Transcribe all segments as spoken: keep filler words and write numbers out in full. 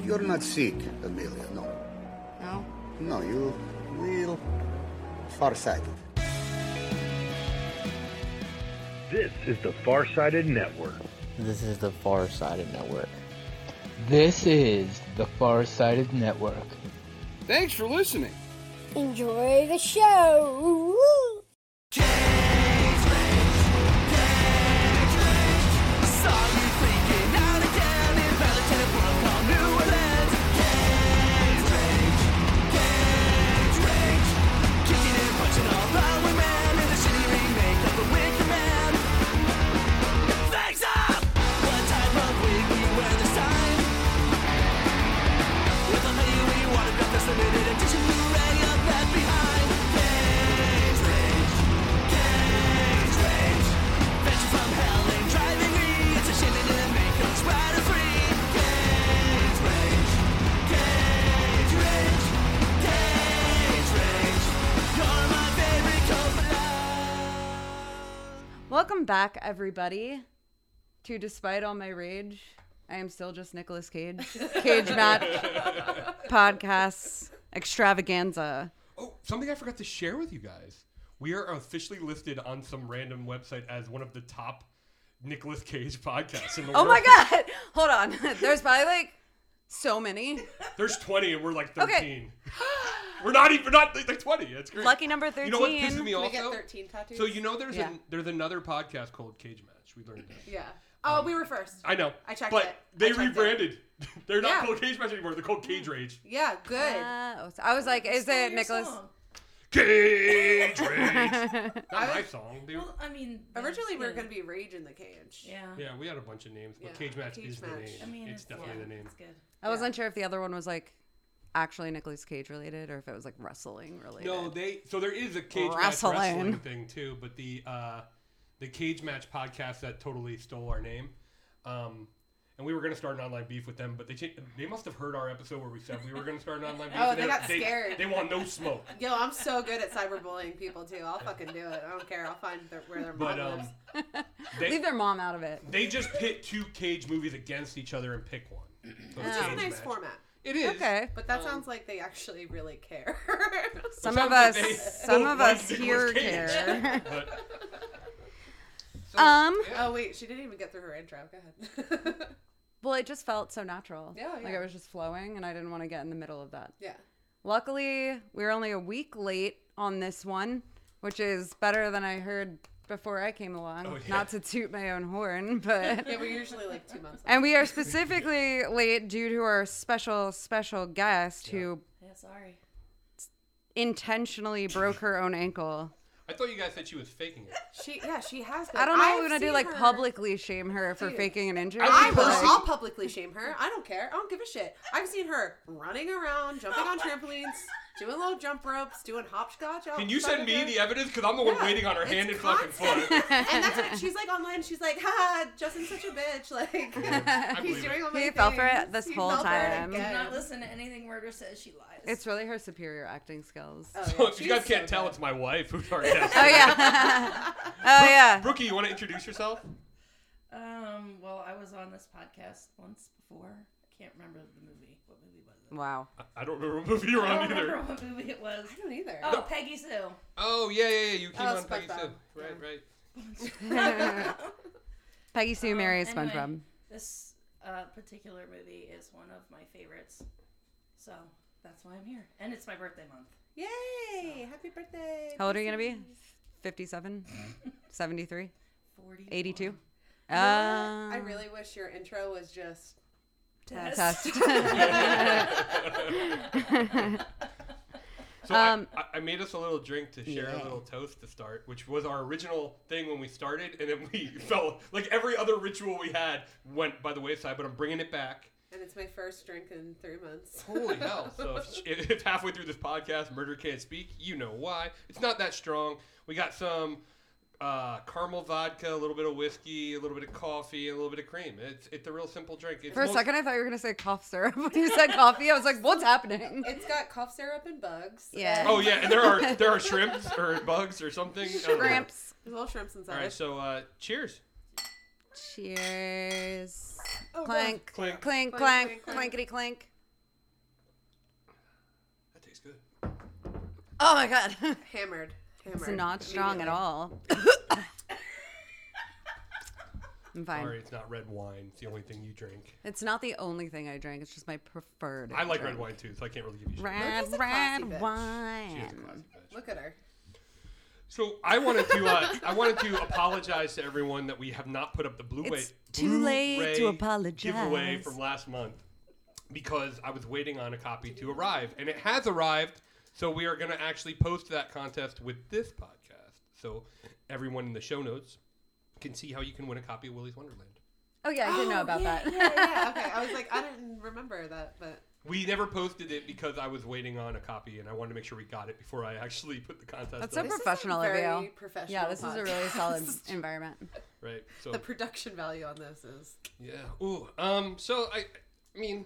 You're not sick, Amelia, no. No? No, you real far-sighted. This is the Farsighted Network. This is the Farsighted Network. This is the Farsighted Network. Thanks for listening. Enjoy the show. Woo! Cage Rage, Cage Rage. I saw you freaking out again in Valentine Protocol, New Orleans. Cage Rage, Cage Rage. Kicking and punching all Broadway man in the shitty remake of The Wicker Man. Thanks up! What type of wig we wear this time? With a hoodie we wanted got this limited edition Blu-ray of Left Behind. Cage Rage, Cage Rage. Fetch you from hell and driving me. It's a shame they didn't make us rider free. Cage Rage, Cage Rage, Cage Rage. You're my favorite Coppola. Welcome back, everybody, to Despite All My Rage, I Am Still Just Nicolas Cage. Cage Match Podcasts Extravaganza. Oh, something I forgot to share with you guys. We are officially listed on some random website as one of the top Nicolas Cage podcasts in the Oh world. my God. Hold on. There's probably like so many. There's twenty and we're like Okay. thirteen. We're not even, we're not like twenty. That's great. Lucky number thirteen. You know what pisses me Can we off get though? thirteen tattoos? So you know there's Yeah. a, there's another podcast called Cage Match. We learned that. Yeah. Oh, we were first. I know. I checked but it. they I checked it. rebranded. They're not Yeah. called Cage Match anymore. They're called Cage Rage. Yeah, good. Uh, I was like, is it Nicholas? Cage Rage. Not my song. They, Well, I mean, Originally, we were yeah. going to be Rage in the Cage. Yeah. yeah, we had a bunch of names, but Yeah. Cage Match Cage is Match. the name. I mean, it's, definitely yeah, the name. It's good. I wasn't sure if the other one was like actually Nicolas Cage related or if it was like wrestling related. No, they so there is a cage Wrestling. match wrestling thing too, but the uh, the Cage Match podcast that totally stole our name, um, and we were gonna start an online beef with them, but they cha- they must have heard our episode where we said we were gonna start an online beef. Oh, and they got scared. They want no smoke. Yo, I'm so good at cyberbullying people, too. I'll fucking do it. I don't care. I'll find their, where their mom But um, lives. they Leave their mom out of it. they just pit two Cage movies against each other and pick one. So it's It's a Cage nice Match. format. It is. Okay. But that Um, sounds like they actually really care. Some sounds of like us, they some both of like us Nicolas here Cage. care. But- So, Um. yeah. Oh, wait. She didn't even get through her intro. Go ahead. Well, it just felt so natural. Yeah, Like yeah. it was just flowing, and I didn't want to get in the middle of that. Yeah. Luckily, we were only a week late on this one, which is better than I heard before I came along. Oh, yeah. Not to toot my own horn, but. Yeah, we're usually like two months. And we are specifically late due to our special, special guest who Yeah, sorry. intentionally broke her own ankle. I thought you guys said she was faking it. She, yeah, she has been. I don't know I've what we're gonna do, seen like her- publicly shame her for Dude. faking an injury. I but, will. like, I'll publicly shame her. I don't care. I don't give a shit. I've seen her running around, jumping on trampolines, doing little jump ropes, doing hopscotch. Can you send me the evidence? Because I'm the one Yeah, waiting on her it's hand and fucking constant. foot. And that's what she's like online. She's like, "Ha, Justin's such a bitch. Like, I he's believe doing it. all my He fell for things. it this He whole fell for it time. Do again." not listen to anything Murder says. She lies. It's really her superior acting skills. Oh, So yeah, if you guys she's can't so tell, good. it's my wife who's our guest. Oh yeah. Oh yeah. Brookie, you want to introduce yourself? Um. Well, I was on this podcast once before. I can't remember the movie. What movie was it? Wow. I don't remember what movie you're I on don't either. remember what movie it was. I don't either. Oh, Peggy Sue. Oh, yeah, yeah, yeah. You came Oh, on Peggy SpongeBob. Sue. Right, right. Peggy Sue Um, marries anyway, SpongeBob. This uh, particular movie is one of my favorites, so that's why I'm here. And it's my birthday month. Yay! Happy birthday. How old are you gonna be? fifty-seven? seventy-three? forty. eighty-two? You know Uh, what? I really wish your intro was just. Test. So Um, I, I made us a little drink to share yeah. a little toast to start, which was our original thing when we started, and then we felt like every other ritual we had went by the wayside, but I'm bringing it back. And it's my first drink in three months. Holy hell. So if, if halfway through this podcast, Murder Can't Speak, you know why. It's not that strong. We got some uh, caramel vodka, a little bit of whiskey, a little bit of coffee, and a little bit of cream. It's it's a real simple drink. It's For a most- second, I thought you were gonna say cough syrup. When you said coffee, I was like, "What's happening?" It's got cough syrup and bugs. Yeah. Oh, yeah, and there are there are shrimps or bugs or something. I don't know. Shrimps. There's little shrimps inside. All right, so uh, cheers. Cheers. Oh, Clank. Clink. Clink, Clink, clank, clink, clink. clankety clink. tastes good. Oh my god. Hammered. Hammered. It's not strong at Immediately. all. I'm fine. Sorry, it's not red wine. It's the only thing you drink. It's not the only thing I drink. It's just my preferred. I like drink. red wine too, so I can't really give you shit. Red, Look, she's a classy red bitch. wine. She is a classy bitch. Look at her. So I wanted to uh, I wanted to apologize to everyone that we have not put up the Blu-ray It's too late Blu-ray to apologize. giveaway from last month because I was waiting on a copy to arrive, and it has arrived. So we are going to actually post that contest with this podcast, so everyone in the show notes can see how you can win a copy of Willy's Wonderland. Oh yeah, I didn't know about yeah, that. Yeah, yeah. Okay, I was like, I didn't remember that, but We never posted it because I was waiting on a copy, and I wanted to make sure we got it before I actually put the contest That's up. so This is a professional of very you. professional Yeah, this is a really podcast. solid environment. Right. So the production value on this is. yeah. Ooh. Um. So I. I mean.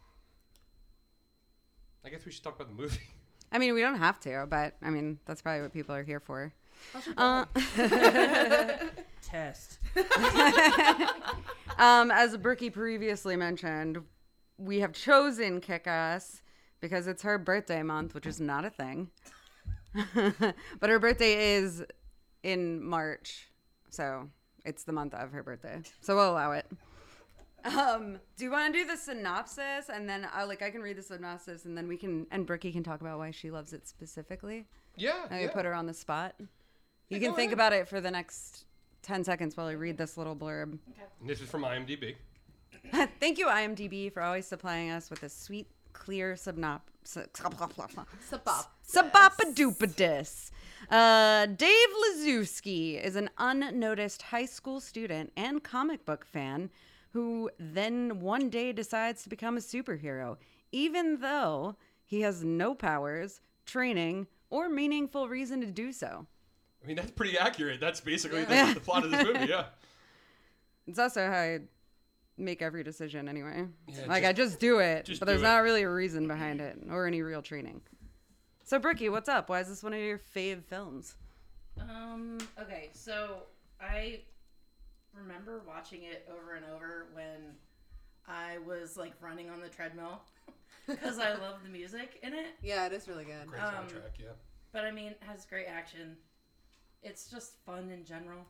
I guess we should talk about the movie. I mean, we don't have to, but I mean, that's probably what people are here for. How's your Uh, Test. um, as Bricky previously mentioned, we have chosen Kick-Ass because it's her birthday month, which is not a thing. But her birthday is in March, so it's the month of her birthday. So we'll allow it. Um, do you want to do the synopsis, and then I like I can read the synopsis, and then we can and Bricky can talk about why she loves it specifically. Yeah. I yeah. put her on the spot. You Yeah, can go think ahead. about it for the next ten seconds while I read this little blurb. And this is from IMDb. Thank you, IMDb, for always supplying us with a sweet, clear subnop. Sabapadoopadis. Uh, Dave Lazowski is an unnoticed high school student and comic book fan who then one day decides to become a superhero, even though he has no powers, training, or meaningful reason to do so. I mean, that's pretty accurate. That's basically Yeah. the, the plot of this movie. Yeah. It's also how I make every decision anyway. Yeah, like, just- I just do it, just but there's do it. not really a reason behind it or any real training. So, Bricky, what's up? Why is this one of your fave films? Um, okay, so I remember watching it over and over when I was like running on the treadmill because I love the music in it. Yeah, it is really good. Great Um, soundtrack. Yeah. But I mean, it has great action. It's just fun in general.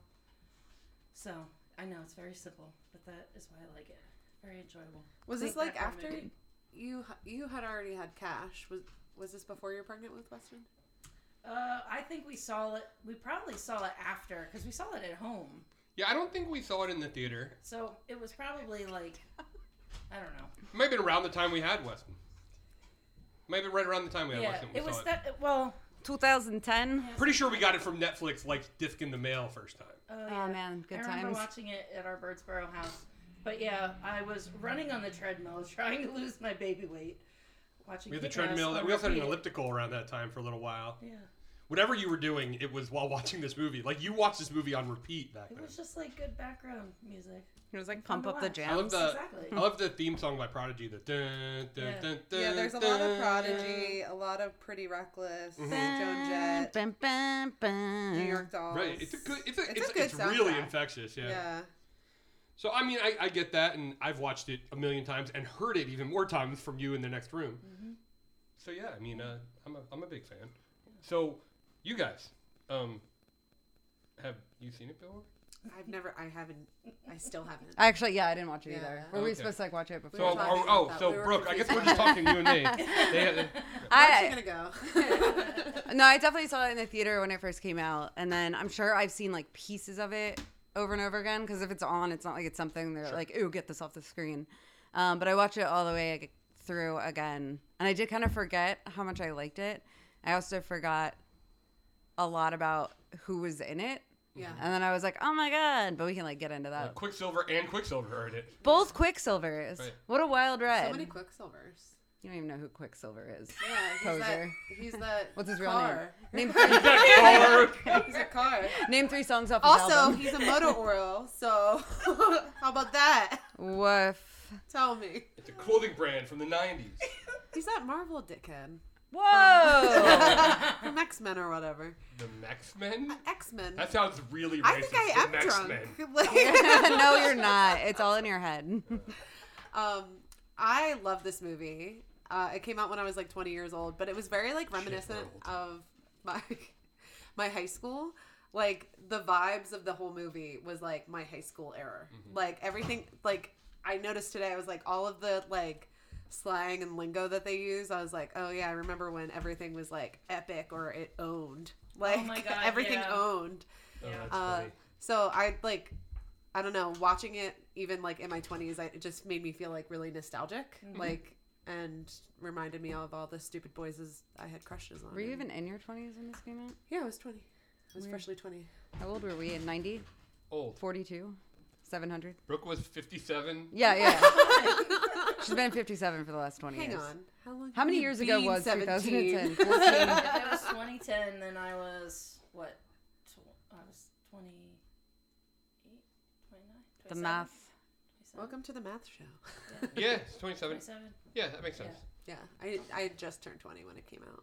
So I know it's very simple, but that is why I like it. Very enjoyable. Was Clean this like background after movie. you you had already had Cash? Was was this before you were pregnant with Weston? Uh, I think we saw it. We probably saw it after because we saw it at home. Yeah, I don't think we saw it in the theater. So it was probably like, I don't know. It might have been around the time we had Weston. Might have been right around the time we had Yeah, Weston. We it was saw that. Well, twenty ten? Pretty sure we got it from Netflix, like disc in the mail first time. oh, Oh, yeah. man, good I remember times. watching it at our Birdsboro house. But yeah, I was running on the treadmill, trying to lose my baby weight. Watching. We had the Kick-Ass treadmill. on We also had an repeat. elliptical around that time for a little while. Yeah. Whatever you were doing, it was while watching this movie. Like, you watched this movie on repeat back It then. was just like good background music. It was like Fun Pump to Up the watch. I love Jams. the Exactly. I love the theme song by Prodigy. The dun, dun, Yeah. dun, dun, Yeah, there's a dun, lot of dun. Prodigy, a lot of Pretty Reckless, Mhm. Joan Jett, Bum, bum, bum. New York Dolls. Right, it's a good, it's a, It's a it's, good it's really soundtrack. infectious. Yeah. Yeah. So I mean, I, I get that, and I've watched it a million times and heard it even more times from you in the next room. Mm-hmm. So yeah, I mean, uh, I'm a I'm a big fan. So you guys, um, have you seen it before? I've never, I haven't, I still haven't. Actually, yeah, I didn't watch it Yeah. either. Were we Okay. supposed to like watch it before? So were oh, talking oh, about that. so We were Brooke, I guess we're confused. just talking you and me. They had, Where's I, she gonna go? no, I definitely saw it in the theater when it first came out, and then I'm sure I've seen like pieces of it over and over again because if it's on, it's not like it's something they're like, "Ooh, get this off the screen." Um, but I watched it all the way through again, and I did kind of forget how much I liked it. I also forgot a lot about who was in it, Yeah. and then I was like, "Oh my god!" But we can like get into uh, that. Quicksilver and Quicksilver are in it. Both Quicksilvers. Right. What a wild So ride! many Quicksilvers. You don't even know who Quicksilver is. Yeah, he's Poser. that, he's that What's his real car. name? Name Car. He's a car. Name three songs off his Also, album. he's a motor oil, so how about that? Woof. Tell me. It's a clothing brand from the nineties. He's that Marvel dickhead. Whoa! From X-Men or whatever. The X-Men? X-Men. That sounds really racist. I think I am the drunk. X-Men. Like- No, you're not. It's all in your head. um, I love this movie. Uh, it came out when I was like twenty years old, but it was very like reminiscent of my my high school. Like the vibes of the whole movie was like my high school era. Mm-hmm. Like everything, like I noticed today, I was like all of the like slang and lingo that they use. I was like, oh yeah, I remember when everything was like epic or it owned. Like oh my God, everything yeah. owned. Oh, that's uh, funny. so I like, I don't know, watching it even like in my twenties, I, it just made me feel like really nostalgic, mm-hmm. like, and reminded me of all the stupid boys I had crushes on. Were you even in your twenties when this came out? Yeah, I was twenty. I was Weird. freshly twenty. How old were we? In ninety? Old. forty-two? seven hundred? Brooke was fifty-seven. Yeah, yeah. She's been fifty-seven for the last twenty Hang years. on. How long? How many you years ago been was seventeen? twenty ten? fourteen? If it was twenty ten, then I was, what? Tw- I was twenty-eight, twenty-nine, The twenty-seven? math. twenty-seven? Welcome to the math show. Yeah, it's twenty-seven. twenty-seven? Yeah, that makes sense. Yeah, I I had just turned twenty when it came out.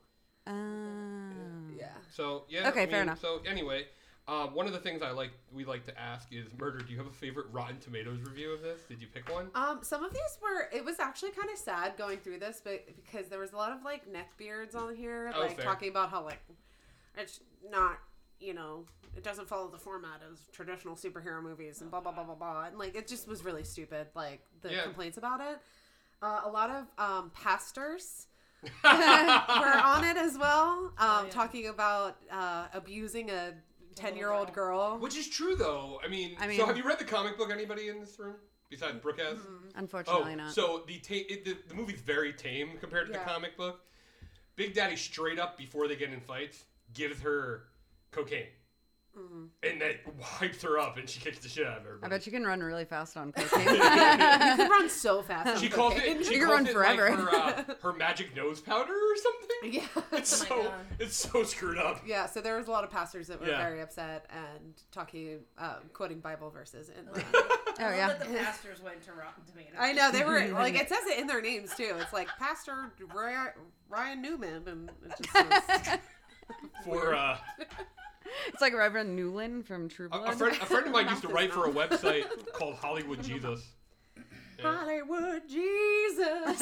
Um, Yeah. So yeah. Okay, I fair mean, enough. So anyway, um, one of the things I like, we like to ask is, Murder, do you have a favorite Rotten Tomatoes review of this? Did you pick one? Um, some of these were. It was actually kind of sad going through this, but because there was a lot of like neckbeards on here, Oh, like fair. talking about how like it's not, you know, it doesn't follow the format of traditional superhero movies and blah blah blah blah blah, and like it just was really stupid. Like the Yeah. complaints about it. Uh, a lot of um, pastors were on it as well, um, Oh, yeah. talking about uh, abusing a ten-year-old girl. Which is true, though. I mean, I mean- so have you read the comic book? Anybody in this room besides Brooke has? Unfortunately Oh, not. so the, ta- it, the the movie's very tame compared to Yeah. the comic book. Big Daddy straight up before they get in fights gives her cocaine, Mm-hmm. and that hypes her up, and she kicks the shit out of her. I bet you can run really fast on cocaine. You can run so fast. on She calls cocaine. it. She You can calls run it forever. Like her, uh, her magic nose powder or something. Yeah. It's Oh my so God. it's so screwed up. Yeah, so there was a lot of pastors that were Yeah. very upset and talking, um, quoting Bible verses. And Oh, I love yeah. that the pastors went to Rotten Tomatoes. I know they were like, it says it in their names too. It's like Pastor Ryan, Ryan Newman, and it just says, For uh, It's like Reverend Newland from True a, Blood. a friend, a friend of mine used to Mouth is write for a not. website called Hollywood Jesus. Yeah. Hollywood Jesus.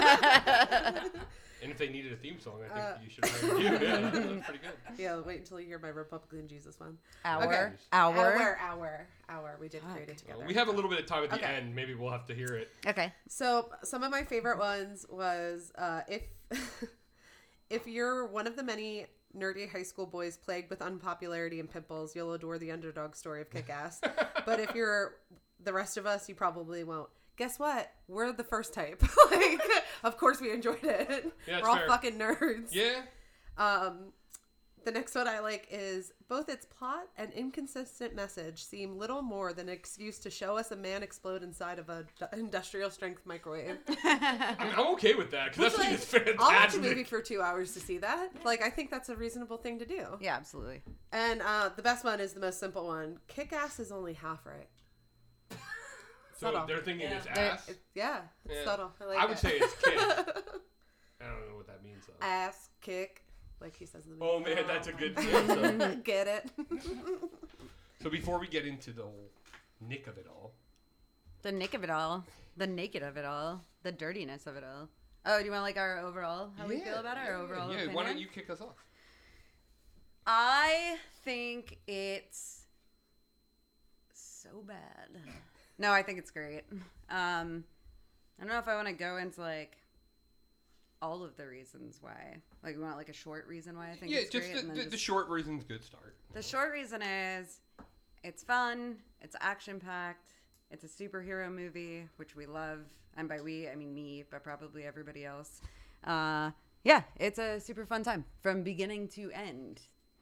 And if they needed a theme song, I think Uh, you should hire you. Yeah, that's pretty good. Yeah, wait until you hear my Republican Jesus one. Hour. Okay. Hour. Hour, hour, hour. We did create it together. Well, we have a little bit of time at the Okay. end. Maybe we'll have to hear it. Okay. So some of my favorite ones was uh, if if you're one of the many nerdy high school boys plagued with unpopularity and pimples, you'll adore the underdog story of Kick-Ass. But if you're the rest of us, you probably won't. Guess what? We're the first type. Like, of course we enjoyed it. Yeah, it's We're all fair. fucking nerds. Yeah. Um, the next one I like is both its plot and inconsistent message seem little more than an excuse to show us a man explode inside of a d- industrial strength microwave. I mean, I'm okay with that because Which, that scene like, is fantastic. I'll watch a movie for two hours to see that. Like, I think that's a reasonable thing to do. Yeah, absolutely. And uh, the best one is the most simple one. Kick-Ass is only half right. So Subtle. they're thinking Yeah. it's They're- ass. it- yeah, it's Yeah. subtle. I, like I would it. say it's kick. I don't know what that means though. ass kick, like he says in the Oh movie. man, that's a good thing. So, Get it? so before we get into the whole nick of it all, The nick of it all. The naked of it all. The dirtiness of it all. Oh, do you want like our overall, how we feel about it? Our overall yeah. opinion? Why don't you kick us off? I think it's so bad. No, I think it's great. Um, I don't know if I want to go into like all of the reasons why. Like, you want like a short reason why I think Yeah, it's just great. the, and then the, just- the short reason's good start. The short reason is it's fun, it's action packed, it's a superhero movie, which we love. And by we, I mean me, but probably everybody else. Uh, yeah, it's a super fun time from beginning to end.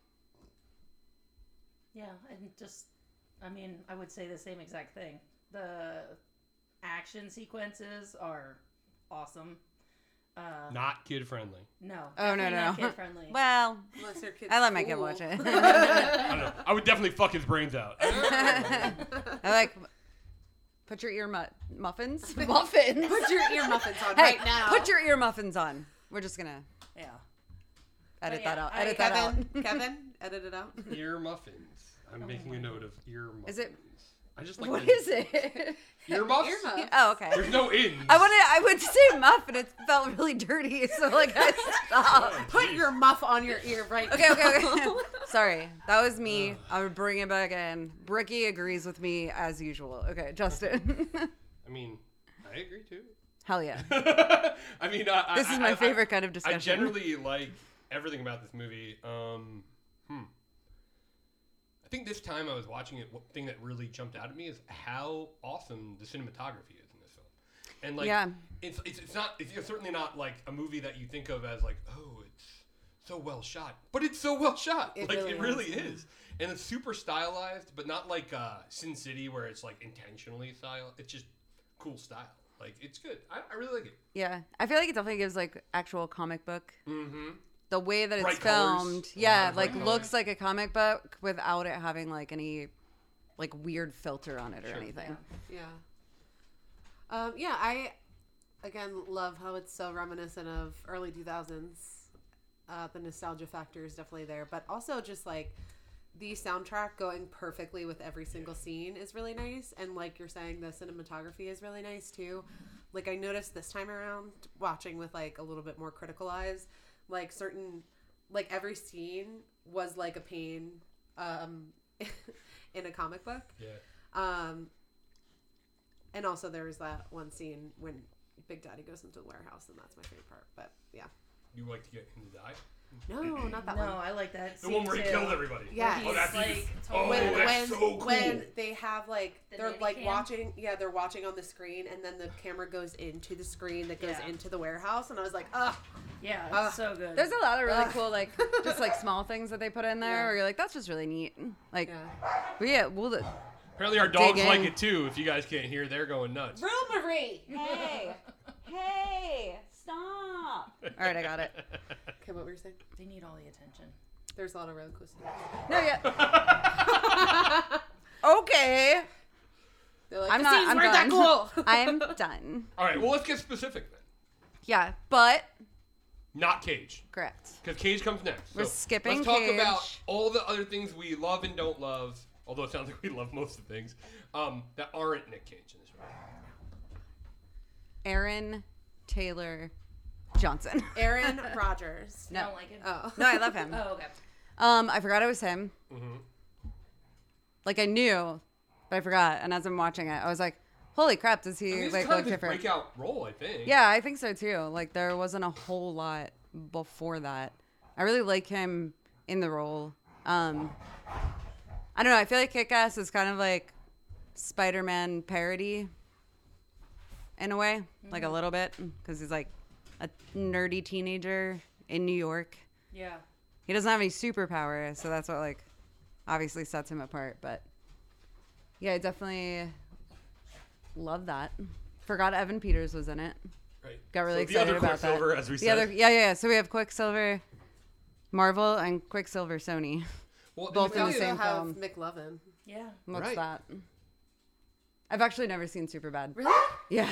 Yeah, and just, I mean, I would say the same exact thing. The action sequences are awesome. Uh, Not kid friendly. no. Oh, no, definitely no. not kid friendly. Well, Unless your kid's I let my kid cool. watch it. I don't know. I would definitely fuck his brains out. I like, put your ear mu- muffins. Muffins. Put your ear muffins on Hey, right now. put your ear muffins on. We're just gonna yeah. edit yeah, that out. I- Edit that out. Kevin, Kevin, edit it out. Ear muffins. I'm making a note of ear muffins. Is it I just like What the is it? earmuffs. Earmuffs. Oh, okay. There's no ins. I wanted. I would say muff, and it felt really dirty, so like I stopped. Put your muff on your ear right Okay, now. okay, okay. Sorry, that was me. I would bring it back in. Bricky agrees with me as usual. Okay, Justin. I mean, I agree too. Hell yeah. I mean, I, This I, is my I- favorite I- kind of discussion. I generally like everything about this movie. Um, hmm. I think this time I was watching it. One thing that really jumped out at me is how awesome the cinematography is in this film. And like, Yeah. it's, it's it's not it's certainly not like a movie that you think of as like, oh, it's so well shot, but it's so well shot. It like really it really is, yeah. is, and it's super stylized, but not like uh, Sin City where it's like intentionally style. It's just cool style. Like it's good. I, I really like it. Yeah, I feel like it definitely gives like actual comic book. Mm-hmm. The way that it's Bright colors. filmed, A yeah, lot of like bright looks colors. like a comic book without it having like any like weird filter on it or Sure. anything. Yeah. Um, yeah, I again love how it's so reminiscent of early two thousands. Uh, the nostalgia factor is definitely there, but also just like the soundtrack going perfectly with every single scene is really nice, and like you're saying, the cinematography is really nice too. Like I noticed this time around watching with like a little bit more critical eyes, like certain like every scene was like a pain um, in a comic book. Yeah. Um, and also there was that one scene when Big Daddy goes into the warehouse, and that's my favorite part. But yeah, You like to get him to die? no, not that No, one. I like that. The scene one where he too. killed everybody. Yeah. Where Oh, he's, that's like, oh, totally- when that's when so cool. when they have like The they're nanny like cam? watching, yeah, they're watching on the screen, and then the camera goes into the screen that goes Yeah. into the warehouse, and I was like, ugh. Yeah, it's Uh, so good. There's a lot of really Ugh. cool like just like small things that they put in there Yeah. where you're like, that's just really neat. Like, Yeah. but yeah, we'll Apparently our dogs Dig like in. it too. If you guys can't hear, they're going nuts. Real Marie. Hey, hey, stop. All right, I got it. Okay, what were you saying? They need all the attention. There's a lot of roller coasters. No, yeah. Okay. They're like, I'm the not. scenes I'm weren't done. that cool. I'm done. All right, well let's get specific then. Yeah, but Not Cage, correct. because Cage comes next. We're So skipping Let's talk Cage. about all the other things we love and don't love. Although it sounds like we love most of the things um, that aren't Nick Cage in this movie. Aaron Taylor Johnson. Aaron Rodgers. I No. don't like it. Oh. No, I love him. Oh, okay. Um, I forgot it was him. Mm-hmm. Like I knew, but I forgot. And as I'm watching it, I was like, "Holy crap! Does I he mean, it's like kind look of his different?" breakout role, I think. Yeah, I think so too. Like there wasn't a whole lot before that. I really like him in the role. Um, I don't know. I feel like Kick-Ass is kind of like Spider-Man parody in a way, like a little bit, because he's like a nerdy teenager in New York. Yeah. He doesn't have any superpowers, so that's what like obviously sets him apart. But yeah, I definitely love that. Forgot Evan Peters was in it. Right. Got really So the excited other about Quicksilver, that. as we the said. Other, yeah, yeah, yeah. So we have Quicksilver, Marvel, and Quicksilver Sony. Well, and both the in We the thing also same have film. McLovin. Yeah. What's Right. that? I've actually never seen Superbad. Really? Yeah.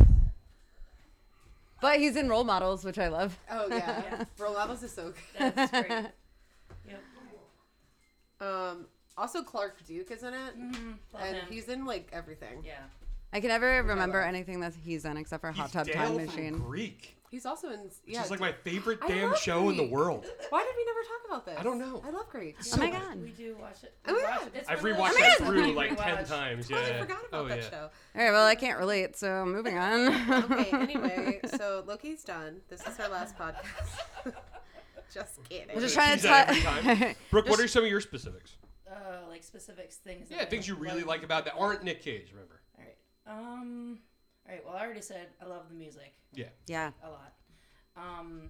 But he's in Role Models, which I love. Oh yeah. Yeah. Role Models is so good. That's great. Yep. Um, also Clark Duke is in it, Mm-hmm. Love and him. he's in like everything. Yeah. I can never Which I remember love. anything that he's in except for Hot He's Tub Dale Time from Machine. Greek, He's also in. which Yeah, is like my favorite I damn love show in the Greek. world. Why did we never talk about this? I don't know. I love Greek. Oh my god. We do watch it. Oh We my watch God. it. It's I've one of rewatched those that shows through we like ten rewatch. times. Yeah. Totally forgot about oh that yeah. show. All right, well, I can't relate, so moving on. Okay, anyway, so Loki's done. This is our last podcast. Just kidding. I'm just She trying to says that every tell. time. Brooke, what are some of your specifics? Uh, like specifics things. that Yeah, I things you really love. like about that aren't Nick Cage. Remember? All right. Um. All right. Well, I already said I love the music Yeah. Yeah. a lot. Um.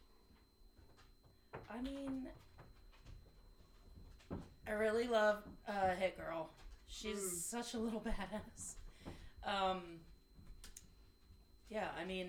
I mean, I really love uh, Hit Girl. She's such a little badass. Um. Yeah, I mean,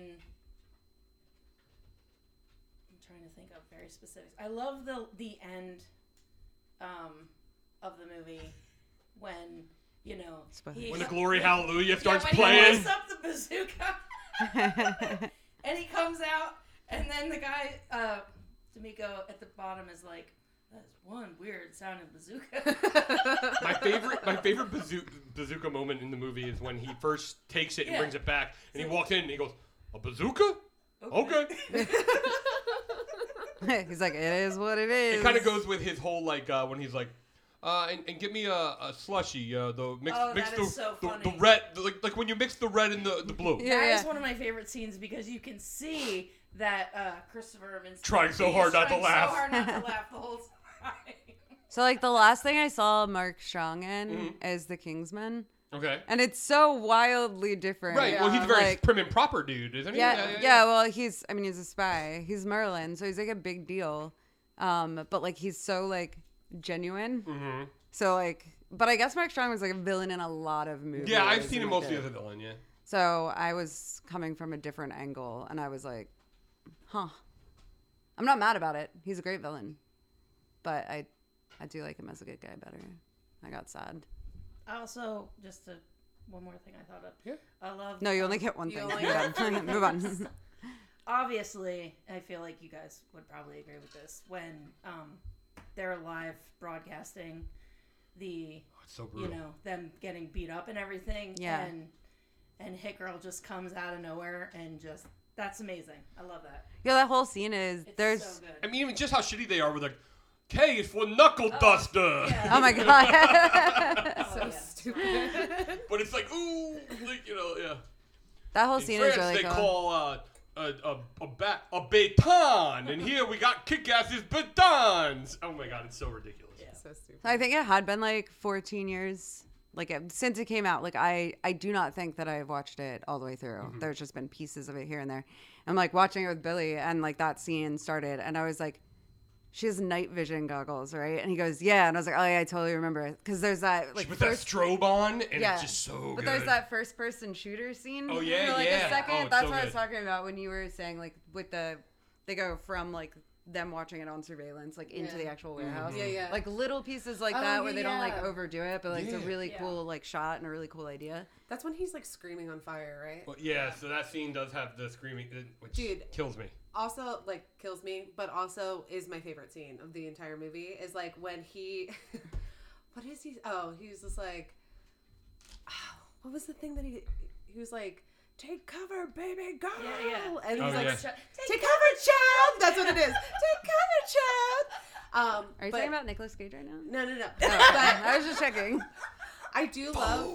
I'm trying to think of very specifics. I love the the end um, of the movie when you know he, When the Glory Hallelujah starts yeah, when playing. he lifts up the bazooka and he comes out, and then the guy uh, D'Amico at the bottom is like, That's one weird sounding bazooka. My favorite, my favorite bazooka, bazooka moment in the movie is when he first takes it and Yeah. brings it back, and he walks in and he goes, "A bazooka? Okay." He's like, it is what it is. It kind of goes with his whole like uh, when he's like, uh, and, and get me a, a slushy, uh, the mix, Oh, mix that the, is so the, funny. the red, the, like like when you mix the red and the, the blue. Yeah, That yeah. is one of my favorite scenes because you can see that uh, Christopher Evans Trying so he's hard not to trying laugh. So hard not to laugh the whole time. So like the last thing I saw Mark Strong in Mhm. is The Kingsman. Okay. And it's so wildly different. Right. Well, he's a very Like, prim and proper dude, isn't he? yeah, yeah, well, he's, I mean, he's a spy. He's Merlin, so he's like a big deal. Um, but like he's so like genuine. Mhm. So like, but I guess Mark Strong was like a villain in a lot of movies. Yeah, I've seen him and, mostly like, as a villain. Yeah. So I was coming from a different angle, and I was like, huh. I'm not mad about it. He's a great villain. But I I do like him as a good guy better. I got sad. I also, just to, one more thing I thought of. Yeah. I love. No, you um, only get one you thing. only Move get- on. Move on. Obviously, I feel like you guys would probably agree with this. When um, they're live broadcasting the, Oh, it's so you brutal. know, them getting beat up and everything. Yeah. And, and Hit Girl just comes out of nowhere and just, that's amazing. I love that. Yeah, that whole scene is, It's there's, so good. I mean, even just how shitty they are with like, K is for knuckle duster. oh my God. Oh, so yeah. stupid. But it's like, ooh, like, you know, yeah. That whole In scene France, is really they cool. call uh, a a a, ba- a baton, and here we got kick-asses batons. Oh my god, it's so ridiculous. Yeah. So stupid. I think it had been like fourteen years, like it, since it came out. Like I, I do not think that I've watched it all the way through. Mm-hmm. There's just been pieces of it here and there. I'm like watching it with Billy, and like that scene started, and I was like, she has night vision goggles, right? And he goes, yeah, and I was like, oh yeah, I totally remember it because there's that like She put first, that strobe on, and yeah, it's just so but good. there's that first person shooter scene. Oh, yeah, for like yeah. a second. Oh, it's That's so what I was good. talking about when you were saying like with the, they go from like them watching it on surveillance like into Yeah. the actual warehouse. Yeah, yeah. Like little pieces like Oh, that where yeah, they don't like yeah. overdo it, but like it's a Yeah. really Yeah. cool like shot and a really cool idea. That's when he's like screaming on fire, right? Well, yeah, so that scene does have the screaming, uh, which Dude. kills me. Also, like, kills me, but also is my favorite scene of the entire movie is like when he, what is he? Oh, he was just like, oh, what was the thing that he? He was like, take cover, baby, go. Yeah, yeah. And Oh, he's like, yeah. Take, take cover, child. That's what it is. Take cover, child. Um, Are you but- talking about Nicolas Cage right now? No, no, no. Oh, but I was just checking. I do love.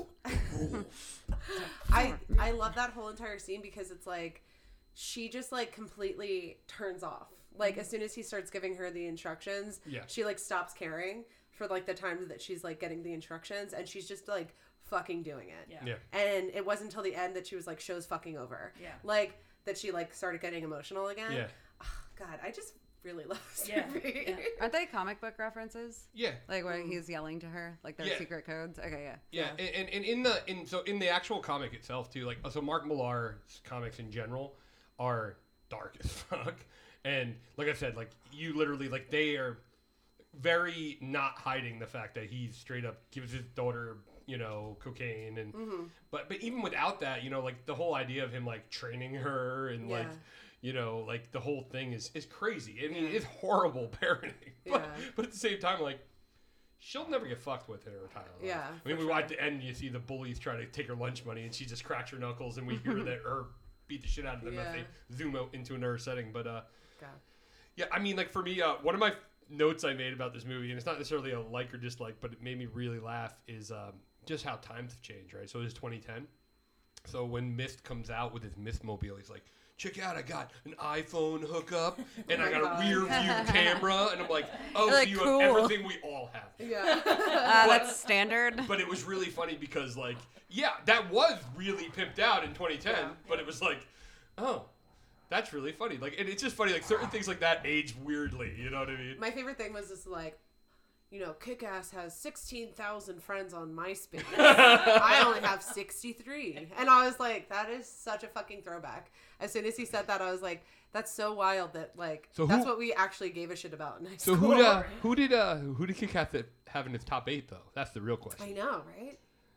I I love that whole entire scene because it's like she just like completely turns off. Like as soon as he starts giving her the instructions, Yeah. she like stops caring for like the times that she's like getting the instructions, and she's just like fucking doing it. Yeah. Yeah. And it wasn't until the end that she was like, show's fucking over. Yeah. Like that she like started getting emotional again. Yeah. Oh, God, I just really love this Yeah. movie. Yeah. Aren't they comic book references? Yeah. Like where he's yelling to her, like their Yeah. secret codes. Okay, yeah. Yeah, and, and, and in the in so in the actual comic itself too, like so Mark Millar's comics in general are dark as fuck, and like I said, like you literally like they are very not hiding the fact that he straight up gives his daughter, you know, cocaine and Mm-hmm. but but even without that, you know, like the whole idea of him like training her and like Yeah. you know, like the whole thing is is crazy. I mean, it's horrible parenting, but Yeah. but at the same time, like. She'll never get fucked with in her entire life. Yeah, I mean, for we watch the end. You see the bullies try to take her lunch money, and she just cracks her knuckles, and we hear that her beat the shit out of them as Yeah. they zoom out into another setting. But uh, God. yeah, I mean, like for me, uh, one of my notes I made about this movie, and it's not necessarily a like or dislike, but it made me really laugh, is um, just how times have changed. Right, so it was twenty ten. So when Mist comes out with his Mistmobile, he's like, check out, I got an iPhone hookup, and I got a rear view camera, and I'm like, oh, Like, so you cool. have everything we all have. Yeah. Uh, that's standard. But it was really funny because, like, yeah, that was really pimped out in twenty ten, Yeah. but it was like, oh, that's really funny. Like, and it's just funny, like, certain things like that age weirdly, you know what I mean? My favorite thing was just like, you know, Kick-Ass has sixteen thousand friends on MySpace. I only have sixty-three. And I was like, that is such a fucking throwback. As soon as he said that, I was like, that's so wild that, like, So that's who- what we actually gave a shit about in high So school. who uh, who did uh who did Kick Ass have in his top eight though? That's the real question. I know, right?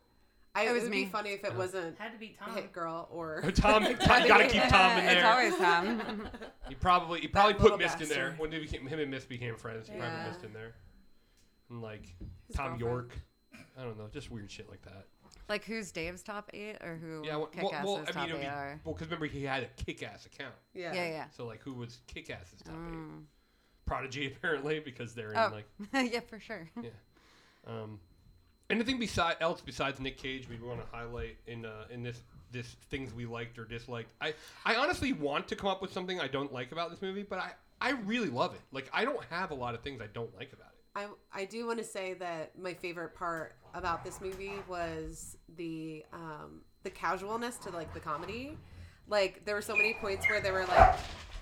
I, It it was would me. be funny if it wasn't Had to be Tom. Hit Girl or Tom, Tom gotta keep Tom in there. It's always Tom. He probably he probably That put little Mist in there bastard. when they became, him and Mist became friends. He probably Yeah. put Mist in there, and like His Tom girlfriend. York. I don't know, just weird shit like that. Like who's Dave's top eight or who Yeah, well, Kick-Ass's well, I top mean, it'd eight be, are? well, because remember he had a Kick-Ass account. Yeah. Yeah, yeah. So like, who was Kick-Ass's top eight? Mm. Prodigy apparently, because they're in Oh, like yeah, for sure. yeah. Um, anything beside else besides Nick Cage we want to highlight in uh, in this this things we liked or disliked? I I honestly want to come up with something I don't like about this movie, but I I really love it. Like I don't have a lot of things I don't like about it. I, I do want to say that my favorite part about this movie was the um, the casualness to like the comedy. Like there were so many points where they were like,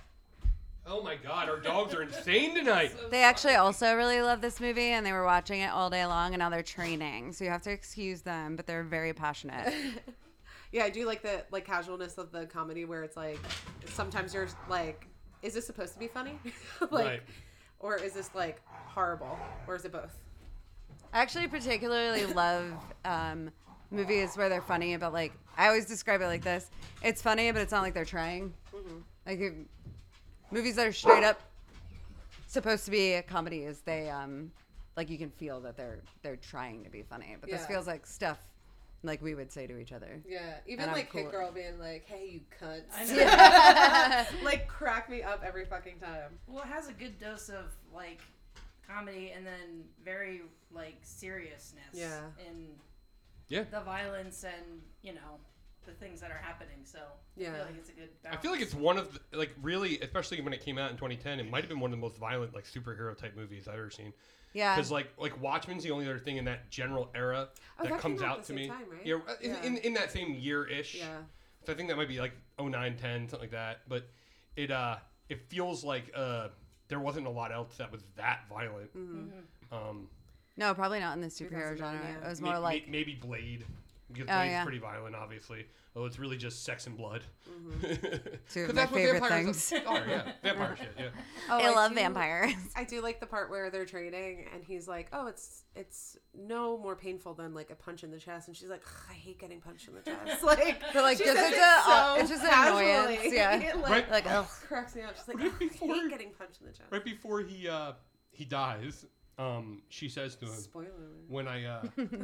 Oh my god, our dogs are insane tonight. They actually also really love this movie, and they were watching it all day long, and now they're training, so you have to excuse them, but they're very passionate. yeah, I do like the like casualness of the comedy where it's like sometimes you're like, is this supposed to be funny, like, Right. or is this like horrible, or is it both? I actually particularly love um, movies where they're funny, but like I always describe it like this: it's funny, but it's not like they're trying. Mm-hmm. Like if, movies that are straight up supposed to be a comedy is they um, like you can feel that they're they're trying to be funny, but this Yeah. feels like stuff like we would say to each other. Yeah, even And I'm like Hit cool. Girl being like, "Hey, you cunts," I know. like crack me up every fucking time. Well, it has a good dose of like comedy and then very like seriousness. Yeah. In Yeah. the violence and you know the things that are happening. So Yeah. I feel like it's a good. I Balance. feel like it's one of the, like really, especially when it came out in twenty ten, it might have been one of the most violent like superhero type movies I've ever seen. Yeah. Because like like Watchmen's the only other thing in that general era Oh, that that comes came out out at to the me. same time, right? Yeah, in, Yeah. In, in that same year ish. Yeah. So I think that might be like oh nine, ten, something like that. But it uh it feels like uh there wasn't a lot else that was that violent. Mm-hmm. Um, No, probably not in the superhero thousand genre. nine, yeah. It was may- more may- like maybe Blade. Because Oh, Blade's yeah. pretty violent, obviously. Oh, it's really just sex and blood. Two of 'Cause my that's what favorite vampires things. are, yeah. Vampire shit, yeah. Oh, I love do- vampires. I do like the part where they're training, and he's like, "Oh, it's it's no more painful than like a punch in the chest," and she's like, "Ugh, "I hate getting punched in the chest." Like, But like she just says it's, it a, so uh, it's just an casually. annoyance. Yeah. It, like, Right. Like ugh. cracks me up. She's like, Right "Ugh, before- I hate getting punched in the chest." Right before he uh he dies, um, she says to him, Spoiler alert. when I uh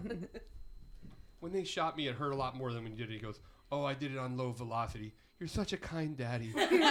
when they shot me, it hurt a lot more than when you did it. He goes, "Oh, I did it on low velocity. You're such a kind daddy."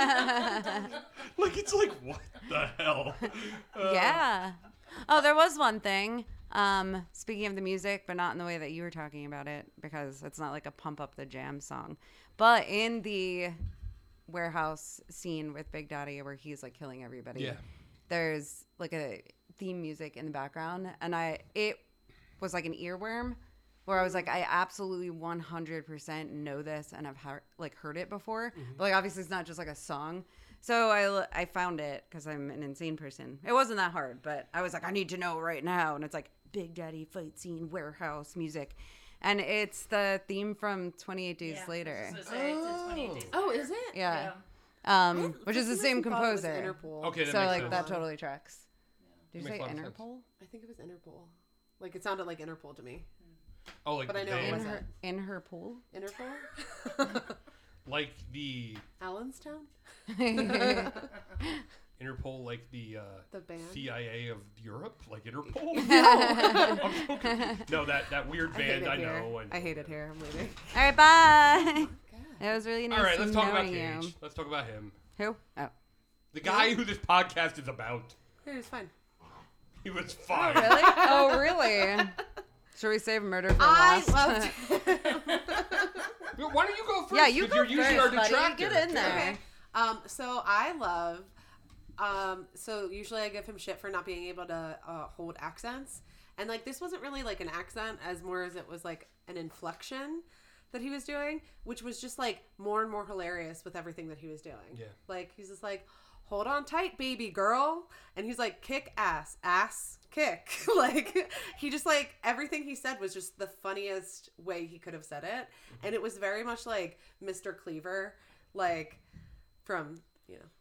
Like it's like what the hell? Uh, Yeah. Oh, there was one thing. Um, speaking of the music, but not in the way that you were talking about it, because it's not like a pump up the jam song. But in the warehouse scene with Big Daddy where he's like killing everybody, Yeah. there's like a theme music in the background, and I it was like an earworm where I was like, I absolutely one hundred percent know this and I've heard, like heard it before, but like obviously it's not just like a song. So I, I found it because I'm an insane person. It wasn't that hard, but I was like, I need to know right now. And it's like Big Daddy fight scene, warehouse music. And it's the theme from twenty-eight Days Yeah, Later. I was gonna say, it's in twenty-eight Days Oh, Later. is it? Yeah. Yeah. Um, I- which for is the some same reason thought it was composer. Interpol. Okay, that So makes like sense. that totally tracks. Did you Makes say a lot of sense. Interpol? I think it was Interpol. Like it sounded like Interpol to me. Oh, like But I the know it band? In wasn't. her in her pool? Interpol? Like the Allenstown? Interpol, like the uh, The band? C I A of Europe, like Interpol. I'm so confused. No, that that weird I hate band. it I here. know. I know. I hate it here. I'm leaving. All right, bye. It was really nice All right, let's talk about knowing you. Cage. Let's talk about him. Who? Oh. The guy who this podcast is about. It was fine. He was fine. Really? Oh, really? Should we save murder for I last? loved Why don't you go first? Yeah, you 'Cause go you're usually our first, buddy. detractor. Get in there. Okay. Um, so I love. Um, so usually I give him shit for not being able to uh, hold accents, and like this wasn't really like an accent as more as it was like an inflection that he was doing, which was just like more and more hilarious with everything that he was doing. Yeah. Like he's just like, hold on tight, baby girl, and he's like, kick ass, ass kick. Like he just like everything he said was just the funniest way he could have said it, and it was very much like Mister Cleaver, like from you know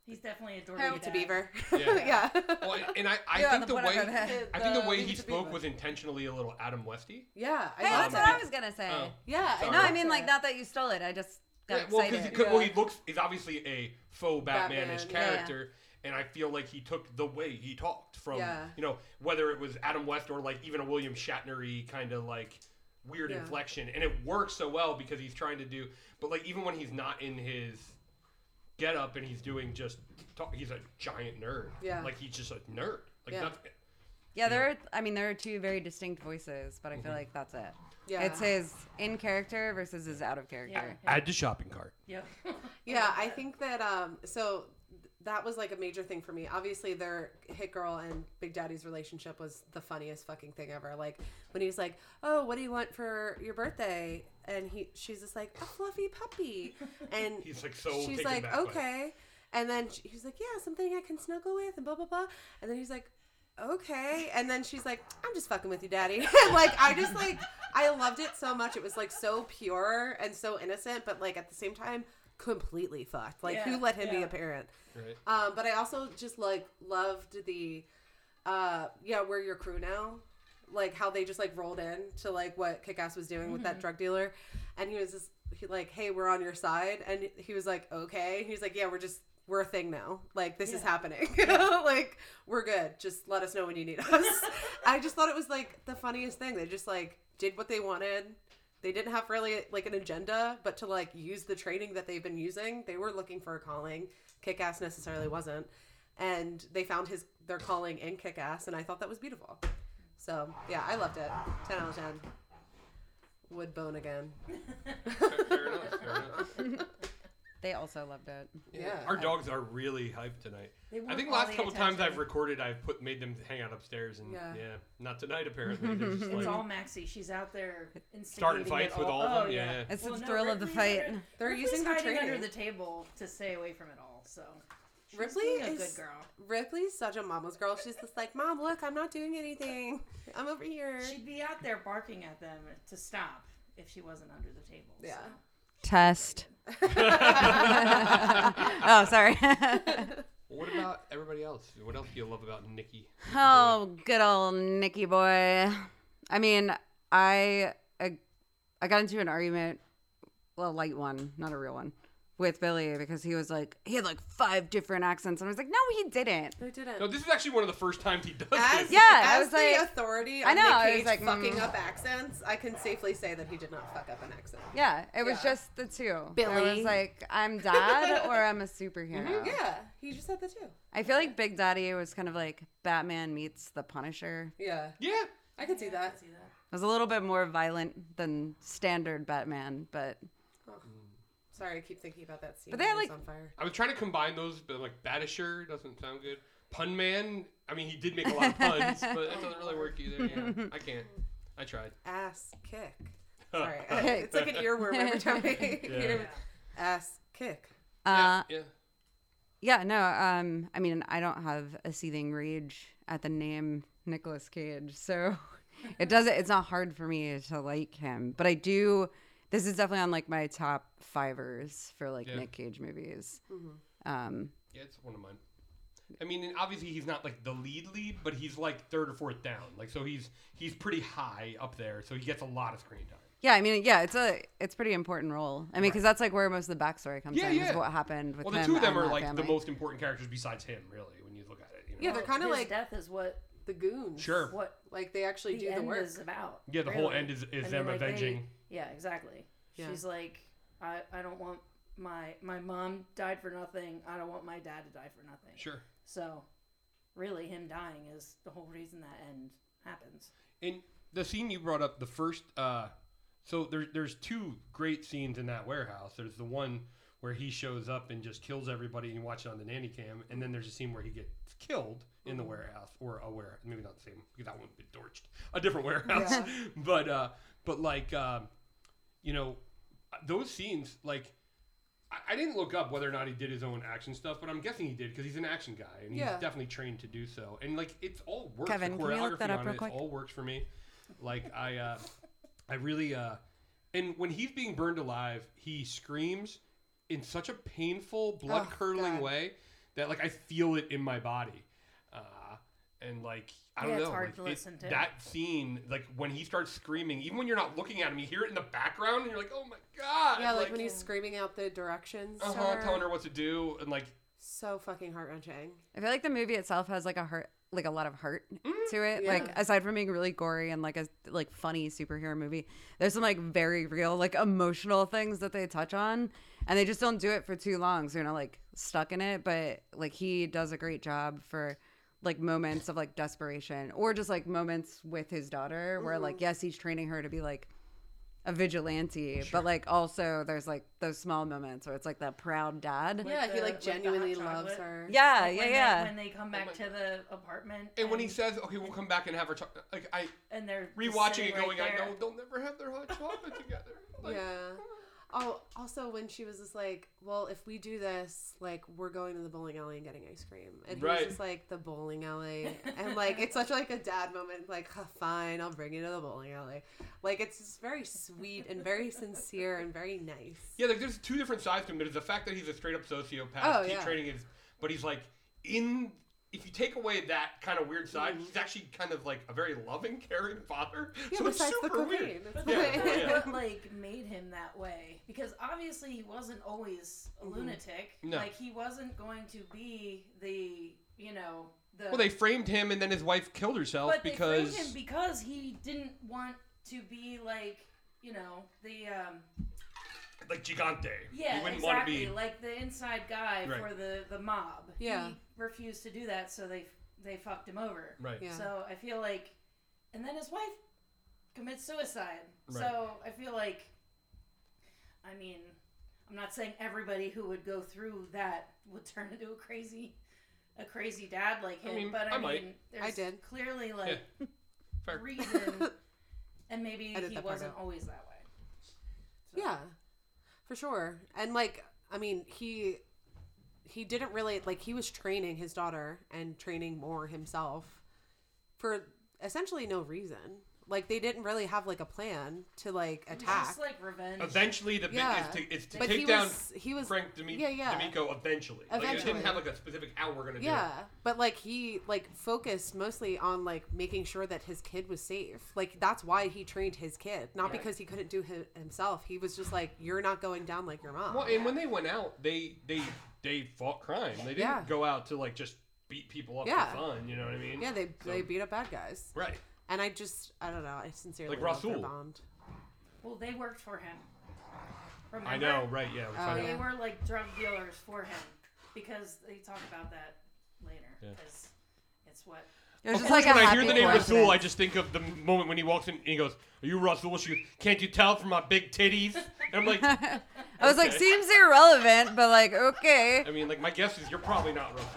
He's definitely a Dorothy Harold to dad. Beaver. Yeah. yeah. Well, and I, I Yeah, think the the way whatever the- I think the the way Leave he It to spoke Beaver. was intentionally a little Adam Westy. Yeah. I Hey, love that's what that. I was gonna say. Oh. Yeah. Sorry. No, I mean like not that you stole it. I just got Yeah, well, excited. because well, Yeah. he looks is obviously a faux Batman-ish Batman, yeah. character, and I feel like he took the way he talked from Yeah. you know whether it was Adam West or like even a William Shatner-y kind of like weird Yeah. inflection, and it works so well because he's trying to do. But like even when he's not in his get up and he's doing just talk, he's a giant nerd. Yeah. Like he's just a nerd. Like Yeah. that's Yeah, there. Are, I mean, there are two very distinct voices, but I feel like that's it. Yeah. It's his in character versus his out of character. Yeah. add to shopping cart. Yep. Yeah, I think that um so that was like a major thing for me. Obviously their Hit Girl and Big Daddy's relationship was the funniest fucking thing ever. Like when he was like, "Oh, what do you want for your birthday?" and he she's just like, "A fluffy puppy." And He's like so she's taken like, back by it. "Okay." And then she- he's like, "Yeah, something I can snuggle with," and blah blah blah. And then he's like, "Okay." And then she's like, "I'm just fucking with you, Daddy." And like I just like I loved it so much. It was like so pure and so innocent, but like at the same time completely fucked. Like Yeah, who let him be yeah. a parent? Right. Um, but I also just like loved the uh yeah, we're your crew now. Like how they just like rolled in to like what Kick-Ass was doing with that drug dealer, and he was just he like, "Hey, we're on your side," and he was like, "Okay." He's like, "Yeah, we're just we're a thing now. Like this is Yeah. happening. Like we're good. Just let us know when you need us." I just thought it was like the funniest thing. They just like did what they wanted. They didn't have really like an agenda, but to like use the training that they've been using. They were looking for a calling. Kick-Ass necessarily wasn't, and they found his their calling in Kick-Ass, and I thought that was beautiful. So yeah, I loved it. Ten out of ten. Would bone again. Fair, fair enough. Fair enough. They also loved it. Yeah. Our dogs are really hyped tonight. They I want think all last the couple times attention. I've recorded, I've put made them hang out upstairs, and yeah, Yeah. not tonight apparently. They're just It's like all Maxie. She's out there instigating starting it fights with all. all of Oh, them. Yeah. It's Well, the no, thrill of the Ripley's fight. under- They're Ripley's using their hiding under training. the table to stay away from it all. So she's Ripley being a is good girl. Ripley's such a mama's girl. She's just like, "Mom, look, I'm not doing anything. I'm over here." She'd be out there barking at them to stop if she wasn't under the table. Yeah. So. Test. Oh, sorry. What about everybody else? What else do you love about Nikki? Oh, good old Nicky boy. I mean, I, I I got into an argument, well, a light one, not a real one, with Billy because he was like, he had like five different accents. And I was like, no, he didn't. They didn't. No, this is actually one of the first times he does As, this. Yeah, I as was the like- authority I on know, Nick I was Cage like, fucking mm. up accents, I can safely say that he did not fuck up an accent. Yeah, it was Yeah. just the two. I Billy. was like, I'm dad or I'm a superhero. Yeah, he just said the two. I feel like Big Daddy was kind of like Batman meets the Punisher. It Yeah, Yeah. I can see that. See that? was a little bit more violent than standard Batman, but Sorry, I keep thinking about that scene. But they when had, he was like- on fire. I was trying to combine those, but like Batisher doesn't sound good. Pun Man, I mean, he did make a lot of puns, but it doesn't really work either. Yeah, I can't. I tried. Ass kick. Sorry, it's like an earworm every time I hear Yeah. ass kick. uh, yeah. yeah, no, um, I mean, I don't have a seething rage at the name Nicolas Cage, so it doesn't, it's not hard for me to like him, but I do, this is definitely on like my top fivers for like Yeah. Nick Cage movies. Um, Yeah, it's one of mine. I mean, and obviously he's not like the lead lead, but he's like third or fourth down. Like, so he's he's pretty high up there, so he gets a lot of screen time. yeah, I mean, yeah, it's a, it's a pretty important role. I mean, because that's like where most of the backstory comes Yeah, in, yeah. is what happened with Well, him the two of them and are that like family. the most important characters besides him, really, when you look at it. You know? Yeah, they're kind of His like death is what the goons. Sure. what Like they actually the do the end work. is about. Yeah, the whole really. end is, is I them mean, like, they- avenging. yeah, exactly. Yeah. She's like, I, I don't want my my mom died for nothing. I don't want my dad to die for nothing. Sure. So, really, him dying is the whole reason that end happens. And the scene you brought up, the first, uh, so there, there's two great scenes in that warehouse. There's the one where he shows up and just kills everybody and you watch it on the nanny cam. And then there's a scene where he gets killed in the warehouse, or a warehouse, maybe not the same, because that one would be torched. A different warehouse. Yeah. but, uh, but like, um, you know, those scenes, like, I, I didn't look up whether or not he did his own action stuff, but I'm guessing he did because he's an action guy and he's Yeah. definitely trained to do so. And like, it's all works. Kevin, the can you look that choreography up on real it quick? all works for me. Like I, uh, I really, uh, and when he's being burned alive, he screams in such a painful, blood curdling God. way that like I feel it in my body, uh, and like I don't Yeah, know, it's hard like, to it- listen to. that scene, like when he starts screaming, even when you're not looking at him, you hear it in the background, and you're like, oh my god, Yeah, like, when he's screaming out the directions. to uh-huh, her. telling her what to do, and like So fucking heart wrenching. I feel like the movie itself has like a heart, like a lot of heart to it. Yeah. Like aside from being really gory and like a like funny superhero movie, there's some like very real like emotional things that they touch on, and they just don't do it for too long, so you're not like stuck in it. But like he does a great job for like moments of like desperation or just like moments with his daughter where like yes he's training her to be like a vigilante, but like also there's like those small moments where it's like that proud dad. Yeah, he the- like with the hot genuinely loves chocolate. her. Yeah, Like, yeah, when yeah. They, when they come back to the apartment, and when he says, okay, we'll come back and have our cho-, like I and they're just rewatching sitting it, going, right I there. know they'll never have their hot chocolate together. Like, Yeah. Oh, also when she was just like, well, if we do this, like, we're going to the bowling alley and getting ice cream. And he Right. was just like, the bowling alley. And, like, it's such, like, a dad moment. Like, huh, fine, I'll bring you to the bowling alley. Like, it's just very sweet and very sincere and very nice. Yeah, like there's two different sides to him. There's the fact that he's a straight up sociopath. Oh, keep yeah. training his, but he's like in. If you take away that kind of weird side, Mm-hmm. he's actually kind of like a very loving, caring father. Yeah, so it's besides the super cocaine. weird. It's Yeah, like- yeah. What like made him that way? Because obviously he wasn't always a Mhm. lunatic. No. Like he wasn't going to be the you know the. Well, they framed him, and then his wife killed herself but because. they framed him because he didn't want to be like you know the um. Like Gigante. Yeah, he wouldn't exactly. want to be. Like the inside guy Right. for the the mob. Yeah. He refused to do that, so they they fucked him over. Right. Yeah. So I feel like, and then his wife commits suicide. Right. So I feel like, I mean, I'm not saying everybody who would go through that would turn into a crazy, a crazy dad like I him. mean, but I, I might. mean, there's I did. clearly like Fair. reason, and maybe I did he that part wasn't out. always that way. So. Yeah, for sure. And like, I mean, he he didn't really like he was training his daughter and training more himself for essentially no reason. Like they didn't really have like a plan to like It was attack. just like revenge. Eventually, the Yeah. bit is to, is to But take he down was- he was- Frank Demi- yeah, yeah. D'Amico eventually. Like, it Eventually. didn't have like a specific how we're gonna do Yeah, it. but like he like focused mostly on like making sure that his kid was safe. Like that's why he trained his kid, not Yeah. because he couldn't do it himself. He was just like, you're not going down like your mom. Well, and when they went out, they they they fought crime. They didn't Yeah. go out to like just beat people up Yeah. for fun. You know what I mean? Yeah, they So- they beat up bad guys. Right. And I just I don't know. I sincerely Like love their Rasul. bond. Well, they worked for him. Remember? I know, right? Yeah. we Oh, found They out. were like drug dealers for him because they talk about that later. Yeah. Because it's what. It was Of just course, like a when I hear happy the name Rasul, I coincidence. just think of the moment when he walks in and he goes, "Are you Rasul?" She goes, "Can't you tell from my big titties?" And I'm like, I was like, okay. seems irrelevant, but like, okay. I mean, like my guess is you're probably not Rasul.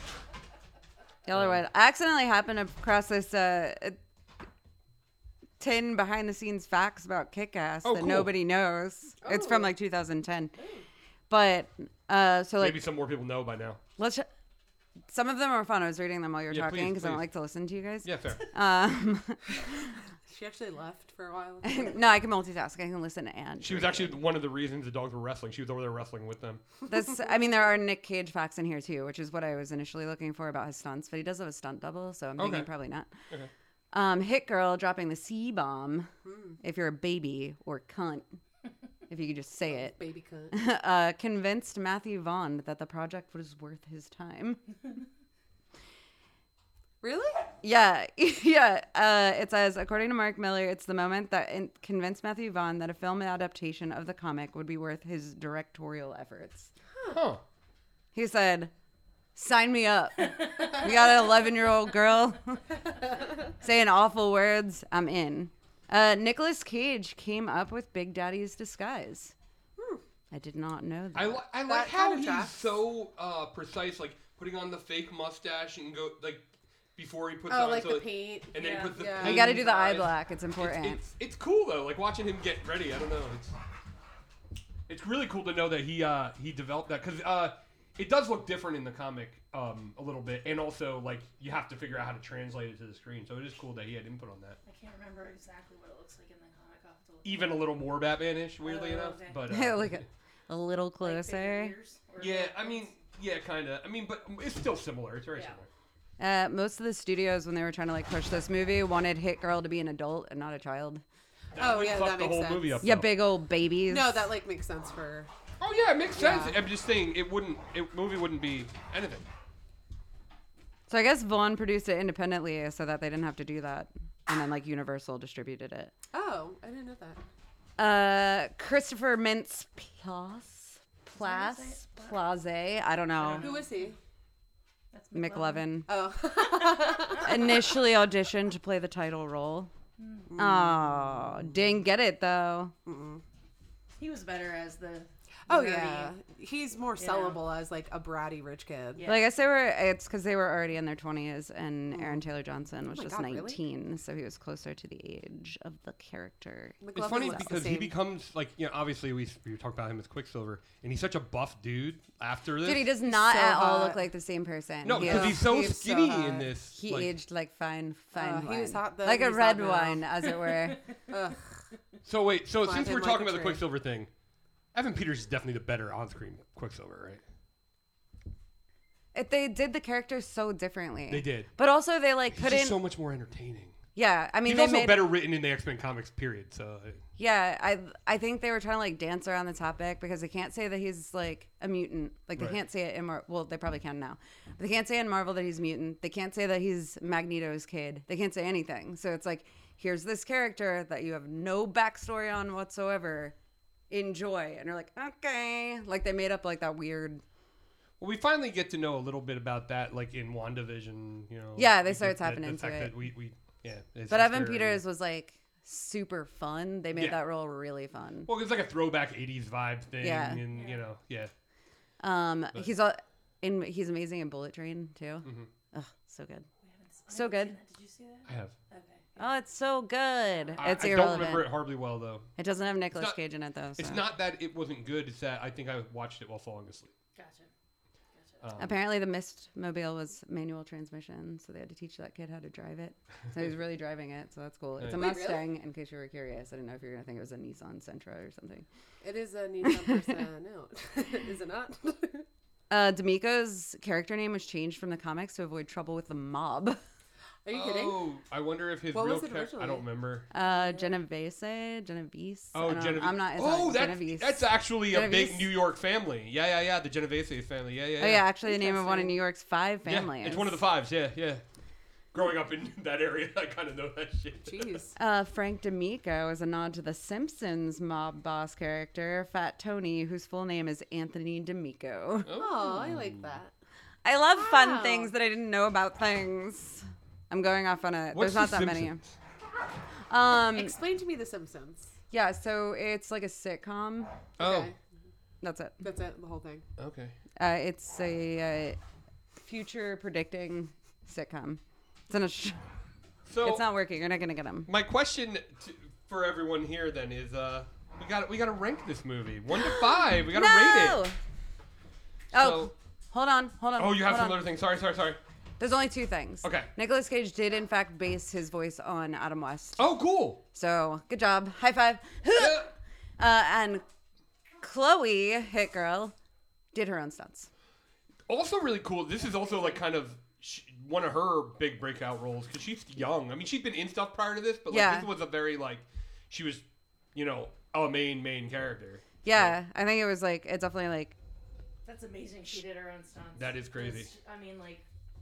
The other one. I accidentally happened across this uh, uh, tin behind the scenes facts about Kick-Ass Oh, that cool. nobody knows. It's from like two thousand ten. But uh, so like Maybe some more people know by now. let's. Some of them are fun. I was reading them while you were Yeah, talking please, because I don't please. like to listen to you guys. Yeah, fair. Um, She actually left for a while. no, I can multitask. I can listen and. She was actually one of the reasons the dogs were wrestling. She was over there wrestling with them. That's. I mean, there are Nick Cage facts in here too, which is what I was initially looking for about his stunts. But he does have a stunt double, so I'm thinking Okay. probably not. Okay. Um, Hit Girl dropping the C bomb. If you're a baby or cunt, if you could just say it. Baby cunt. uh, convinced Matthew Vaughn that the project was worth his time. Really? Yeah, yeah. Uh, it says, according to Mark Miller, it's the moment that in- convinced Matthew Vaughn that a film adaptation of the comic would be worth his directorial efforts. Huh. He said, sign me up. We got an eleven-year-old girl saying awful words. I'm in. Uh, Nicolas Cage came up with Big Daddy's disguise. I did not know that. I, li- I like That how kinda he's tracks. so uh, precise, like putting on the fake mustache and go like before he puts Oh, on like so the it- paint. and then Yeah. he puts the Yeah. paint You got to in do his the eye eyes. black. It's important. It's, it's it's cool though, like watching him get ready. I don't know. It's it's really cool to know that he uh he developed that because uh it does look different in the comic um a little bit, and also like you have to figure out how to translate it to the screen. So it is cool that he had input on that. I can't remember exactly what it looks like in the comic. I'll have to look. Even a little more Batman-ish, weirdly Oh, enough. okay. But uh, Look at a little Like bigger closer. ears or yeah, little I mean, things? Yeah, kind of. I mean, but it's still similar. It's very Yeah. similar. Uh, most of the studios, when they were trying to like push this movie, wanted Hit Girl to be an adult and not a child. Oh would yeah, fuck that the makes whole sense. movie up. Yeah, though. big old babies. No, that like makes sense for. Oh yeah, it makes sense. Yeah. I'm just saying it wouldn't. It movie wouldn't be anything. So I guess Vaughn produced it independently so that they didn't have to do that, and then like Universal distributed it. Oh, I didn't know that. Uh, Christopher Mintz Plasse, Plasse, Plaze. I don't know. Who is he? That's McLovin. Oh. Initially auditioned to play the title role. Oh, didn't get it though. He was better as the. Oh nerdy- yeah, he's more sellable as like a bratty rich kid. Yeah. But I guess they were. It's because they were already in their twenties, and Aaron Taylor Johnson was Oh my just God, really? nineteen, so he was closer to the age of the character. It's McLovin funny looks the because he same. becomes like, you know, obviously we we were talking about him as Quicksilver, and he's such a buff dude after this. Dude, he does not so at all hot. look like the same person. No, He because is- he's so he's so skinny hot. in this. He like- aged like fine, fine Uh, wine. he was hot then, like a he's red hot now. wine, as it were. Ugh. So wait, so Slap since him we're like talking a about the tree. Quicksilver thing, Evan Peters is definitely the better on-screen Quicksilver, right? It, they did the character so differently. They did. but also they like He's couldn't. just so much more entertaining. yeah, I mean He's they also made. better written in the X-Men comics, period. So uh, Yeah, I I think they were trying to like dance around the topic because they can't say that he's like a mutant. Like they Right. can't say it in Mar- well, they probably can now. But they can't say in Marvel that he's mutant. They can't say that he's Magneto's kid. They can't say anything. So it's like, here's this character that you have no backstory on whatsoever. Enjoy, and you're like, okay. Like they made up like that weird. well, we finally get to know a little bit about that, like in WandaVision. You know. Yeah, they like, start the- tapping the into fact it. That we, we yeah. it's But just Evan very- Peters was like super fun. They made Yeah. that role really fun. Well, it's like a throwback eighties vibe thing, Yeah. and you know, yeah. Um, he's all in. He's amazing in Bullet Train too. Ugh, so good, so good. Did you see that? I have. Okay. Oh, it's so good. I, It's I don't irrelevant. remember it horribly well though. It doesn't have Nicolas not- Cage in it though. It's so. not that it wasn't good. It's that I think I watched it while falling asleep. Gotcha. Gotcha. Um, Apparently, the Mist Mobile was manual transmission, so they had to teach that kid how to drive it. So he was really driving it, so that's cool. It's a Wait, really? Mustang, in case you were curious. I didn't know if you were gonna think it was a Nissan Sentra or something. It is a Nissan Versa. No, is it not? Uh, D'Amico's character name was changed from the comics to avoid trouble with the mob. Are you kidding? Oh, I wonder if his What real was it character. I originally? don't remember. Uh, Genovese, Genovese. I Oh, don't- Genevieve. I'm not. it's Oh, not that's Genovese. that's actually a big Genovese? New York family. Yeah, yeah, yeah. The Genovese family. Yeah, yeah. Oh yeah, actually, the name of one of New York's five Yeah, families. it's one of the fives. Yeah, yeah. Growing up in that area, I kind of know that shit. Jeez. Uh, Frank D'Amico is a nod to the Simpsons mob boss character, Fat Tony, whose full name is Anthony D'Amico. Oh, I like that. I love fun Wow. things that I didn't know about things. I'm going off on a. What's there's not The that Simpsons? many. Um, Explain to me The Simpsons. yeah, so it's like a sitcom. Oh, Okay. That's it. That's it. The whole thing. okay. Uh, it's a uh, future predicting sitcom. It's in a. Sh- So it's not working. You're not gonna get them. my question to, for everyone here then is, uh, we got we got to rank this movie one to five. We got to No. rate it. Oh, So- hold on, hold on. Oh, you have hold some on. other things. Sorry, sorry, sorry. There's only two things. Okay. Nicolas Cage did in fact base his voice on Adam West. Oh, cool. So good job. High five. uh, and Chloe, Hit Girl, did her own stunts. Also, really cool. This is also like kind of sh- one of her big breakout roles because she's young. I mean, she's been in stuff prior to this, but like Yeah. this was a very like she was, you know, a main main character. Yeah, I think it was like it definitely like That's amazing. She did her own stunts. That is crazy. It's- I mean, like.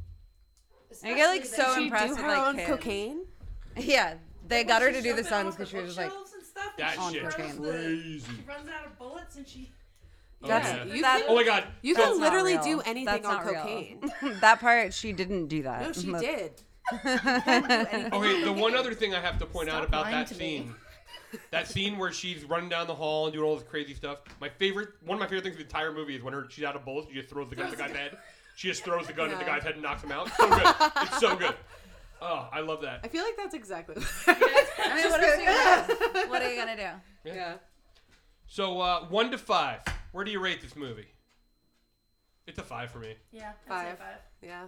I get, like, especially so that- She impressed do with, her like, own kids. cocaine. yeah. They Like, got when her to she's do the jumping sons off because the she was like, bookshelves and stuff, and That she shit throws is the- crazy. She runs out of bullets and she. That's yeah. You that, can- Oh my god. You that's can not literally real. do anything That's on not real. cocaine. that part she didn't do that. No, she Look. did. Okay, the one other thing I have to point out Stop about lying that to me. scene, that scene where she's running down the hall and doing all this crazy stuff. My favorite, one of my favorite things in the entire movie is when her she's out of bullets, she just throws the gun at the guy's head. She just throws the gun at the Yeah. guy's head and knocks him out. So good. It's so good. Oh, I love that. I feel like that's exactly. I mean, what, are you gonna do? What are you gonna do? Yeah. So uh, one to five, where do you rate this movie? It's a five for me. Yeah, I'd say Five. five. Yeah.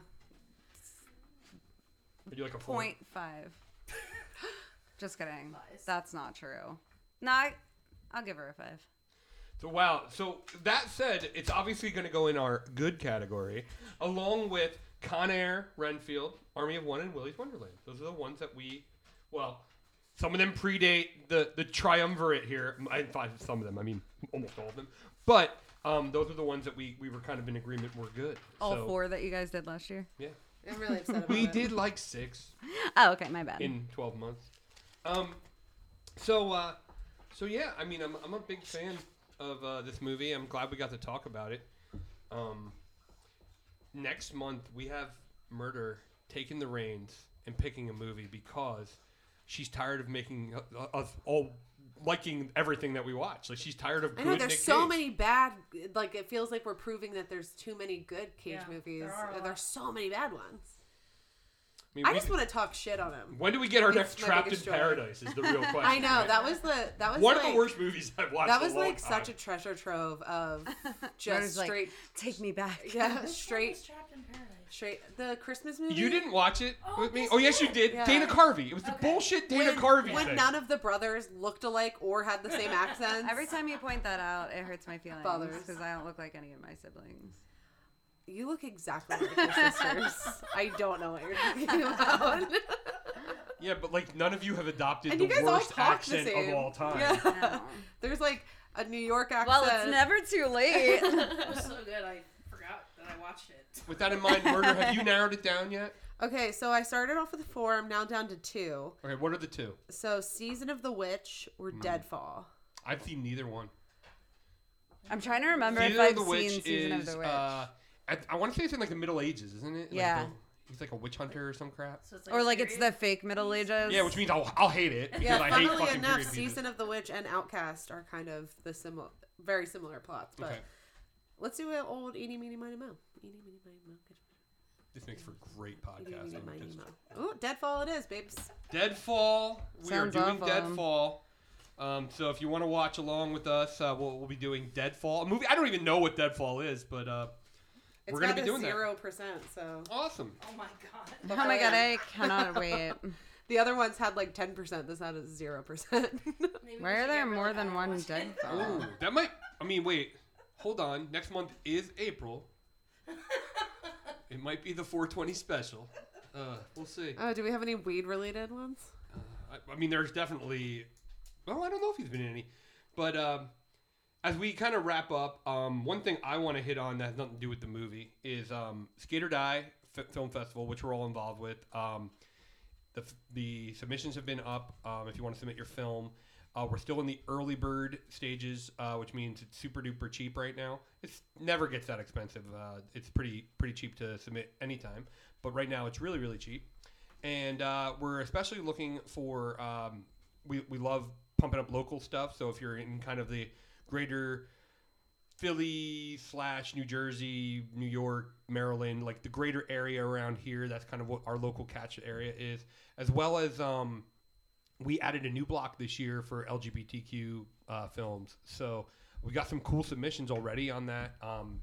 Would you like a four? Point five. Just kidding. Lies. That's not true. No, I, I'll give her a five. It's So wow. So that said, it's obviously going to go in our good category, along with Con Air, Renfield, Army of One, and Willy's Wonderland. Those are the ones that we, well, some of them predate the the triumvirate here. I find some of them. I mean, almost all of them. But um, those are the ones that we we were kind of in agreement were good. All so, four that you guys did last year? Yeah. I'm really upset about We it. did like six. Oh, okay, my bad. In twelve months. Um, so, uh, so yeah, I mean, I'm I'm a big fan of uh, this movie. I'm glad we got to talk about it. Um, next month we have Murder taking the reins and picking a movie because she's tired of making uh, us all liking everything that we watch. Like she's tired of. I Good know there's Nick so Cage. many bad. Like it feels like we're proving that there's too many good Cage Yeah, movies. there are a lot. There's so many bad ones. I, mean, I we- just want to talk shit on him. When do we get our It's next my Trapped in biggest joy. Paradise? Is the real question. I know right? that was the that was one like, of the worst movies I've watched. That in was a long like time. such a treasure trove of Murder's just like, straight. take me back. Yeah, Which straight. one was Trapped in Paradise? Straight the Christmas movie. You didn't watch it Oh, with me? yes, Oh, I yes, you did. did. Yeah. Dana Carvey. It was the Okay. bullshit Dana When, Carvey when thing. none of the brothers looked alike or had the same accents. Every time you point that out, it hurts my feelings Bothers. because I don't look like any of my siblings. You look exactly like your sisters. I don't know what you're talking about. Yeah, but like none of you have adopted And the you guys all worst talk the accent same. of all time. Yeah. No. There's like a New York accent. Well, it's never too late. It was so good, I forgot that I watched it. With that in mind, Murder, have you narrowed it down yet? Okay, so I started off with four. I'm now down to two. Okay, what are the two? So Season of the Witch or Hmm. Deadfall. I've seen neither one. I'm trying to remember Season if I've of the seen Witch Season is, of the Witch. Uh, I, I want to say it's in like the Middle Ages, isn't it? Like Yeah. the- he's like a witch hunter or some crap. So it's or a like it's the period? fake Middle Ages. Yeah, which means I'll, I'll hate it because Yeah, I hate funnily fucking enough, period pieces. Season of the Witch and Outcast are kind of the similar, very similar plots. But Okay. let's do an old Eeny Meeny Miny Mo. Eeny Meeny Miny Mo. This makes for great Eeny Meeny podcasting. Miny because- Mo. Ooh, Deadfall it is, babes. Deadfall. We Sounds are doing awful. Deadfall. Um, so if you want to watch along with us, uh, we'll, we'll be doing Deadfall. A movie I don't even know what Deadfall is, but uh, It's we're gonna got be a doing that. zero percent. So Awesome. Oh my god. Oh my god, I cannot wait. the other ones had like ten percent. This had a zero percent. Maybe we Why are should there get more really than bad one and watch it. Deadfall? Ooh, that might. I mean, wait. Hold on. Next month is April. It might be the four twenty special. Uh, we'll see. Oh, do we have any weed related ones? I, I mean, there's definitely. Well, I don't know if he's been in any, but um, as we kind of wrap up, um, one thing I want to hit on that has nothing to do with the movie is um, Skate or Die F- Film Festival, which we're all involved with. Um, the f- the submissions have been up. Um, if you want to submit your film, uh, we're still in the early bird stages, uh, which means it's super duper cheap right now. It's never gets that expensive. Uh, it's pretty pretty cheap to submit anytime, but right now it's really really cheap, and uh, we're especially looking for. Um, we we love pumping up local stuff. So if you're in kind of the greater Philly slash New Jersey, New York, Maryland, like the greater area around here, that's kind of what our local catch area is, as well as um, we added a new block this year for L G B T Q uh, films. So we got some cool submissions already on that. Um,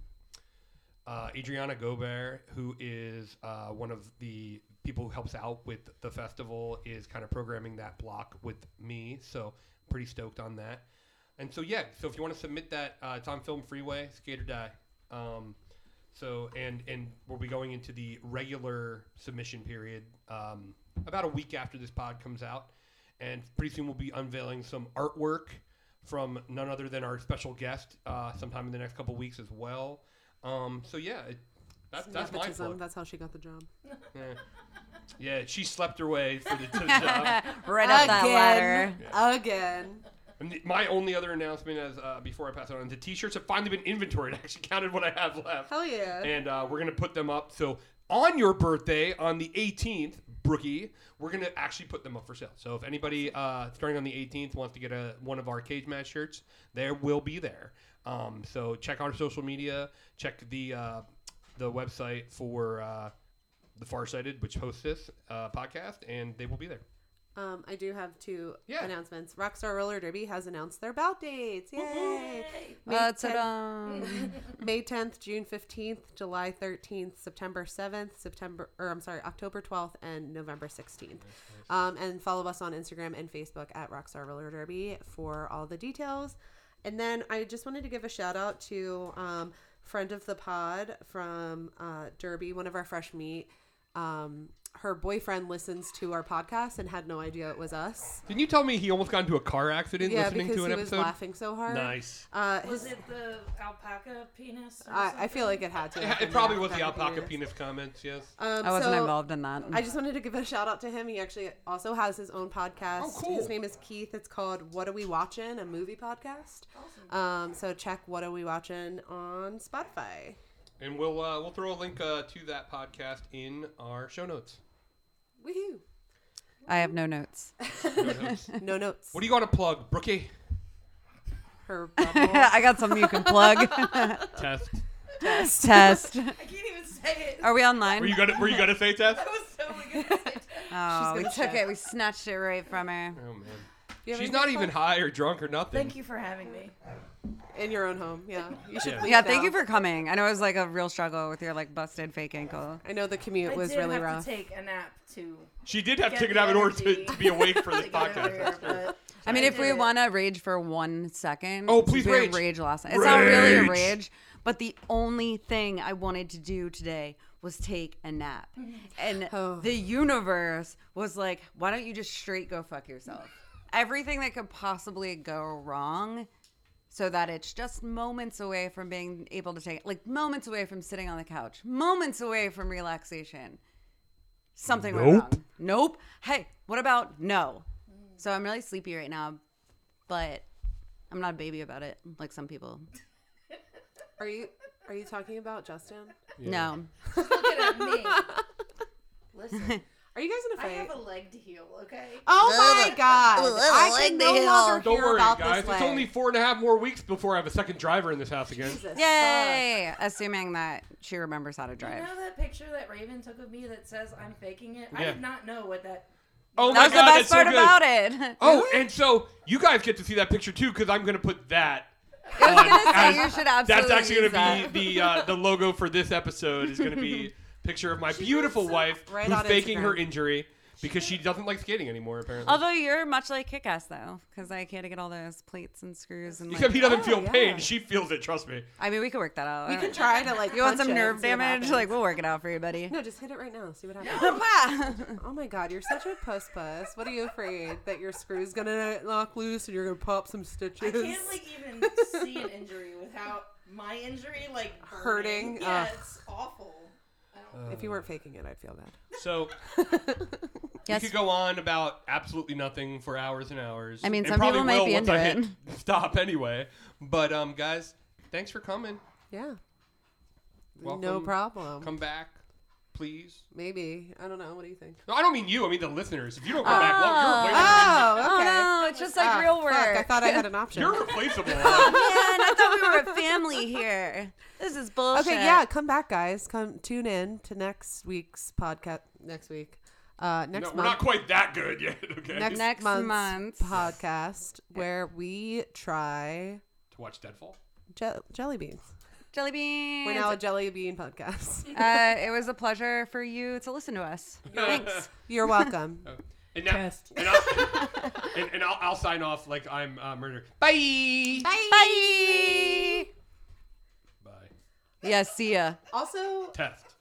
uh, Adriana Gobert, who is uh, one of the people who helps out with the festival, is kind of programming that block with me. So pretty stoked on that. And so, yeah, so if you want to submit that, uh, it's on Film Freeway, Skate or Die. Um, so, and, and we'll be going into the regular submission period um, about a week after this pod comes out. And pretty soon we'll be unveiling some artwork from none other than our special guest uh, sometime in the next couple weeks as well. Um, so, yeah, it, that's, that's my Nepotism, plug. That's how she got the job. Yeah. Yeah, she slept her way for the, to the job. Right up that ladder. Again. And the- my only other announcement is uh, before I pass it on, the T-shirts have finally been inventoried. I actually counted what I have left. Hell yeah. And uh, we're gonna put them up. So on your birthday, on the eighteenth, Brookie, we're gonna actually put them up for sale. So if anybody uh, starting on the eighteenth wants to get a one of our Cage Match shirts, there will be there. Um, so check our social media, check the uh, the website for uh, the Farsighted, which hosts this uh, podcast, and they will be there. Um, I do have two Yeah. announcements. Rockstar Roller Derby has announced their bout dates. Yay! May Uh, tenth, ta-da. May tenth, June fifteenth, July thirteenth, September seventh, September, or I'm sorry, October twelfth, and November sixteenth. Um, and follow us on Instagram and Facebook at Rockstar Roller Derby for all the details. And then I just wanted to give a shout out to um, friend of the pod from uh, Derby, one of our fresh meat. Um, her boyfriend listens to our podcast and had no idea it was us. Didn't you tell me he almost got into a car accident Yeah, listening because to an he episode? was laughing so hard. Nice. Uh, Was his, it the alpaca penis? Or I, I feel like it had to. Yeah, have it been probably the was the alpaca penis. penis comments, yes. Um, I wasn't so involved in that. I just wanted to give a shout out to him. He actually also has his own podcast. Oh, cool. His name is Keith. It's called What Are We Watching? A movie podcast. Awesome. Um, so check What Are We Watching on Spotify. And we'll uh, we'll throw a link uh, to that podcast in our show notes. Woohoo! I have no notes. No notes. No notes. What do you want to plug, Brookie? Her bubble. I got something you can plug. Test. Test. Test. I can't even say it. Are we online? Were you gonna Were you gonna say test? I was totally gonna say it. Oh, we gonna took check. it. We snatched it right from her. Oh man. You have She's anything not to even plug? high or drunk or nothing. Thank you for having me. In your own home. Yeah. You should Yeah. leave Yeah, thank now. you for coming. I know it was like a real struggle with your like busted fake ankle. I know the commute I was did really have rough. to take a nap to. She did have to Get take it the out in order to, energy to be awake for this to get over podcast. here, That's true. but I mean, I if we did it. want to rage for one second. Oh, please we had rage. Rage last night. It's not really a Rage. rage, but the only thing I wanted to do today was take a nap. And Oh. the universe was like, why don't you just straight go fuck yourself? Everything that could possibly go wrong so that it's just moments away from being able to take, like moments away from sitting on the couch, moments away from relaxation. Something went Nope. wrong. Nope. Hey, what about no? So I'm really sleepy right now, but I'm not a baby about it, like some people. Are you Are you talking about Justin? No. Looking at me. Listen, Are you guys in a I fight? have a leg to heal. Okay. Oh my god! I leg can to no heal. longer Don't hear worry, about guys. this It's leg. only four and a half more weeks before I have a second driver in this house again. Jesus, Yay! Assuming that she remembers how to You drive. know that picture that Raven took of me that says I'm faking it? I Yeah. did not know what that. Oh That my was god, the that's best so part good. about it. Oh, and so you guys get to see that picture too, because I'm gonna put that. I was on gonna say as- you should absolutely That's actually use gonna that. be the uh, the logo for this episode. Is gonna be a picture of my beautiful wife Right who's on faking her Instagram. injury because she doesn't like skating anymore. Apparently, Although you're much like Kick-Ass though, because I can't get all those plates and screws and. except Like, he doesn't Oh, feel yeah. pain. She feels it. Trust me. I mean, we could work that out. We can try to like. You want punch some it nerve and see what damage? happens. Like we'll work it out for you, buddy. No, just hit it right now. See what happens. No. Oh my god, you're such a puss puss. What are you afraid that your screw's gonna knock loose and you're gonna pop some stitches? I can't like even see an injury without my injury like burning. Hurting? Yeah, Ugh. it's awful. I don't. If you weren't faking it, I'd feel bad. So Yes. we could go on about absolutely nothing for hours and hours. I mean, and some probably people might will be once into I it. hit stop anyway. But um, guys, thanks for coming. Yeah. Welcome. No problem. Come back, please. Maybe. I don't know. What do you think? No, I don't mean you. I mean the listeners. If you don't come back, well, you're replaceable. Oh, Oh okay. no, it's just like Ah, real work. fuck, I thought I had an option. You're replaceable. Man, I thought we were a family here. This is bullshit. Okay, yeah, come back, guys. Come tune in to next week's podcast. Next week, uh, next no, month. we're not quite that good yet. Okay. next, Next month's month. podcast where we try to watch Deadfall. je- jelly beans. Jelly beans. We're now a jelly bean podcast. uh, it was a pleasure for you to listen to us. Thanks. You're welcome. And now, Test. and, I'll, and, and I'll, I'll sign off like I'm uh, murder. Bye. Bye. Bye. Bye. Yeah, see ya. Also, Test.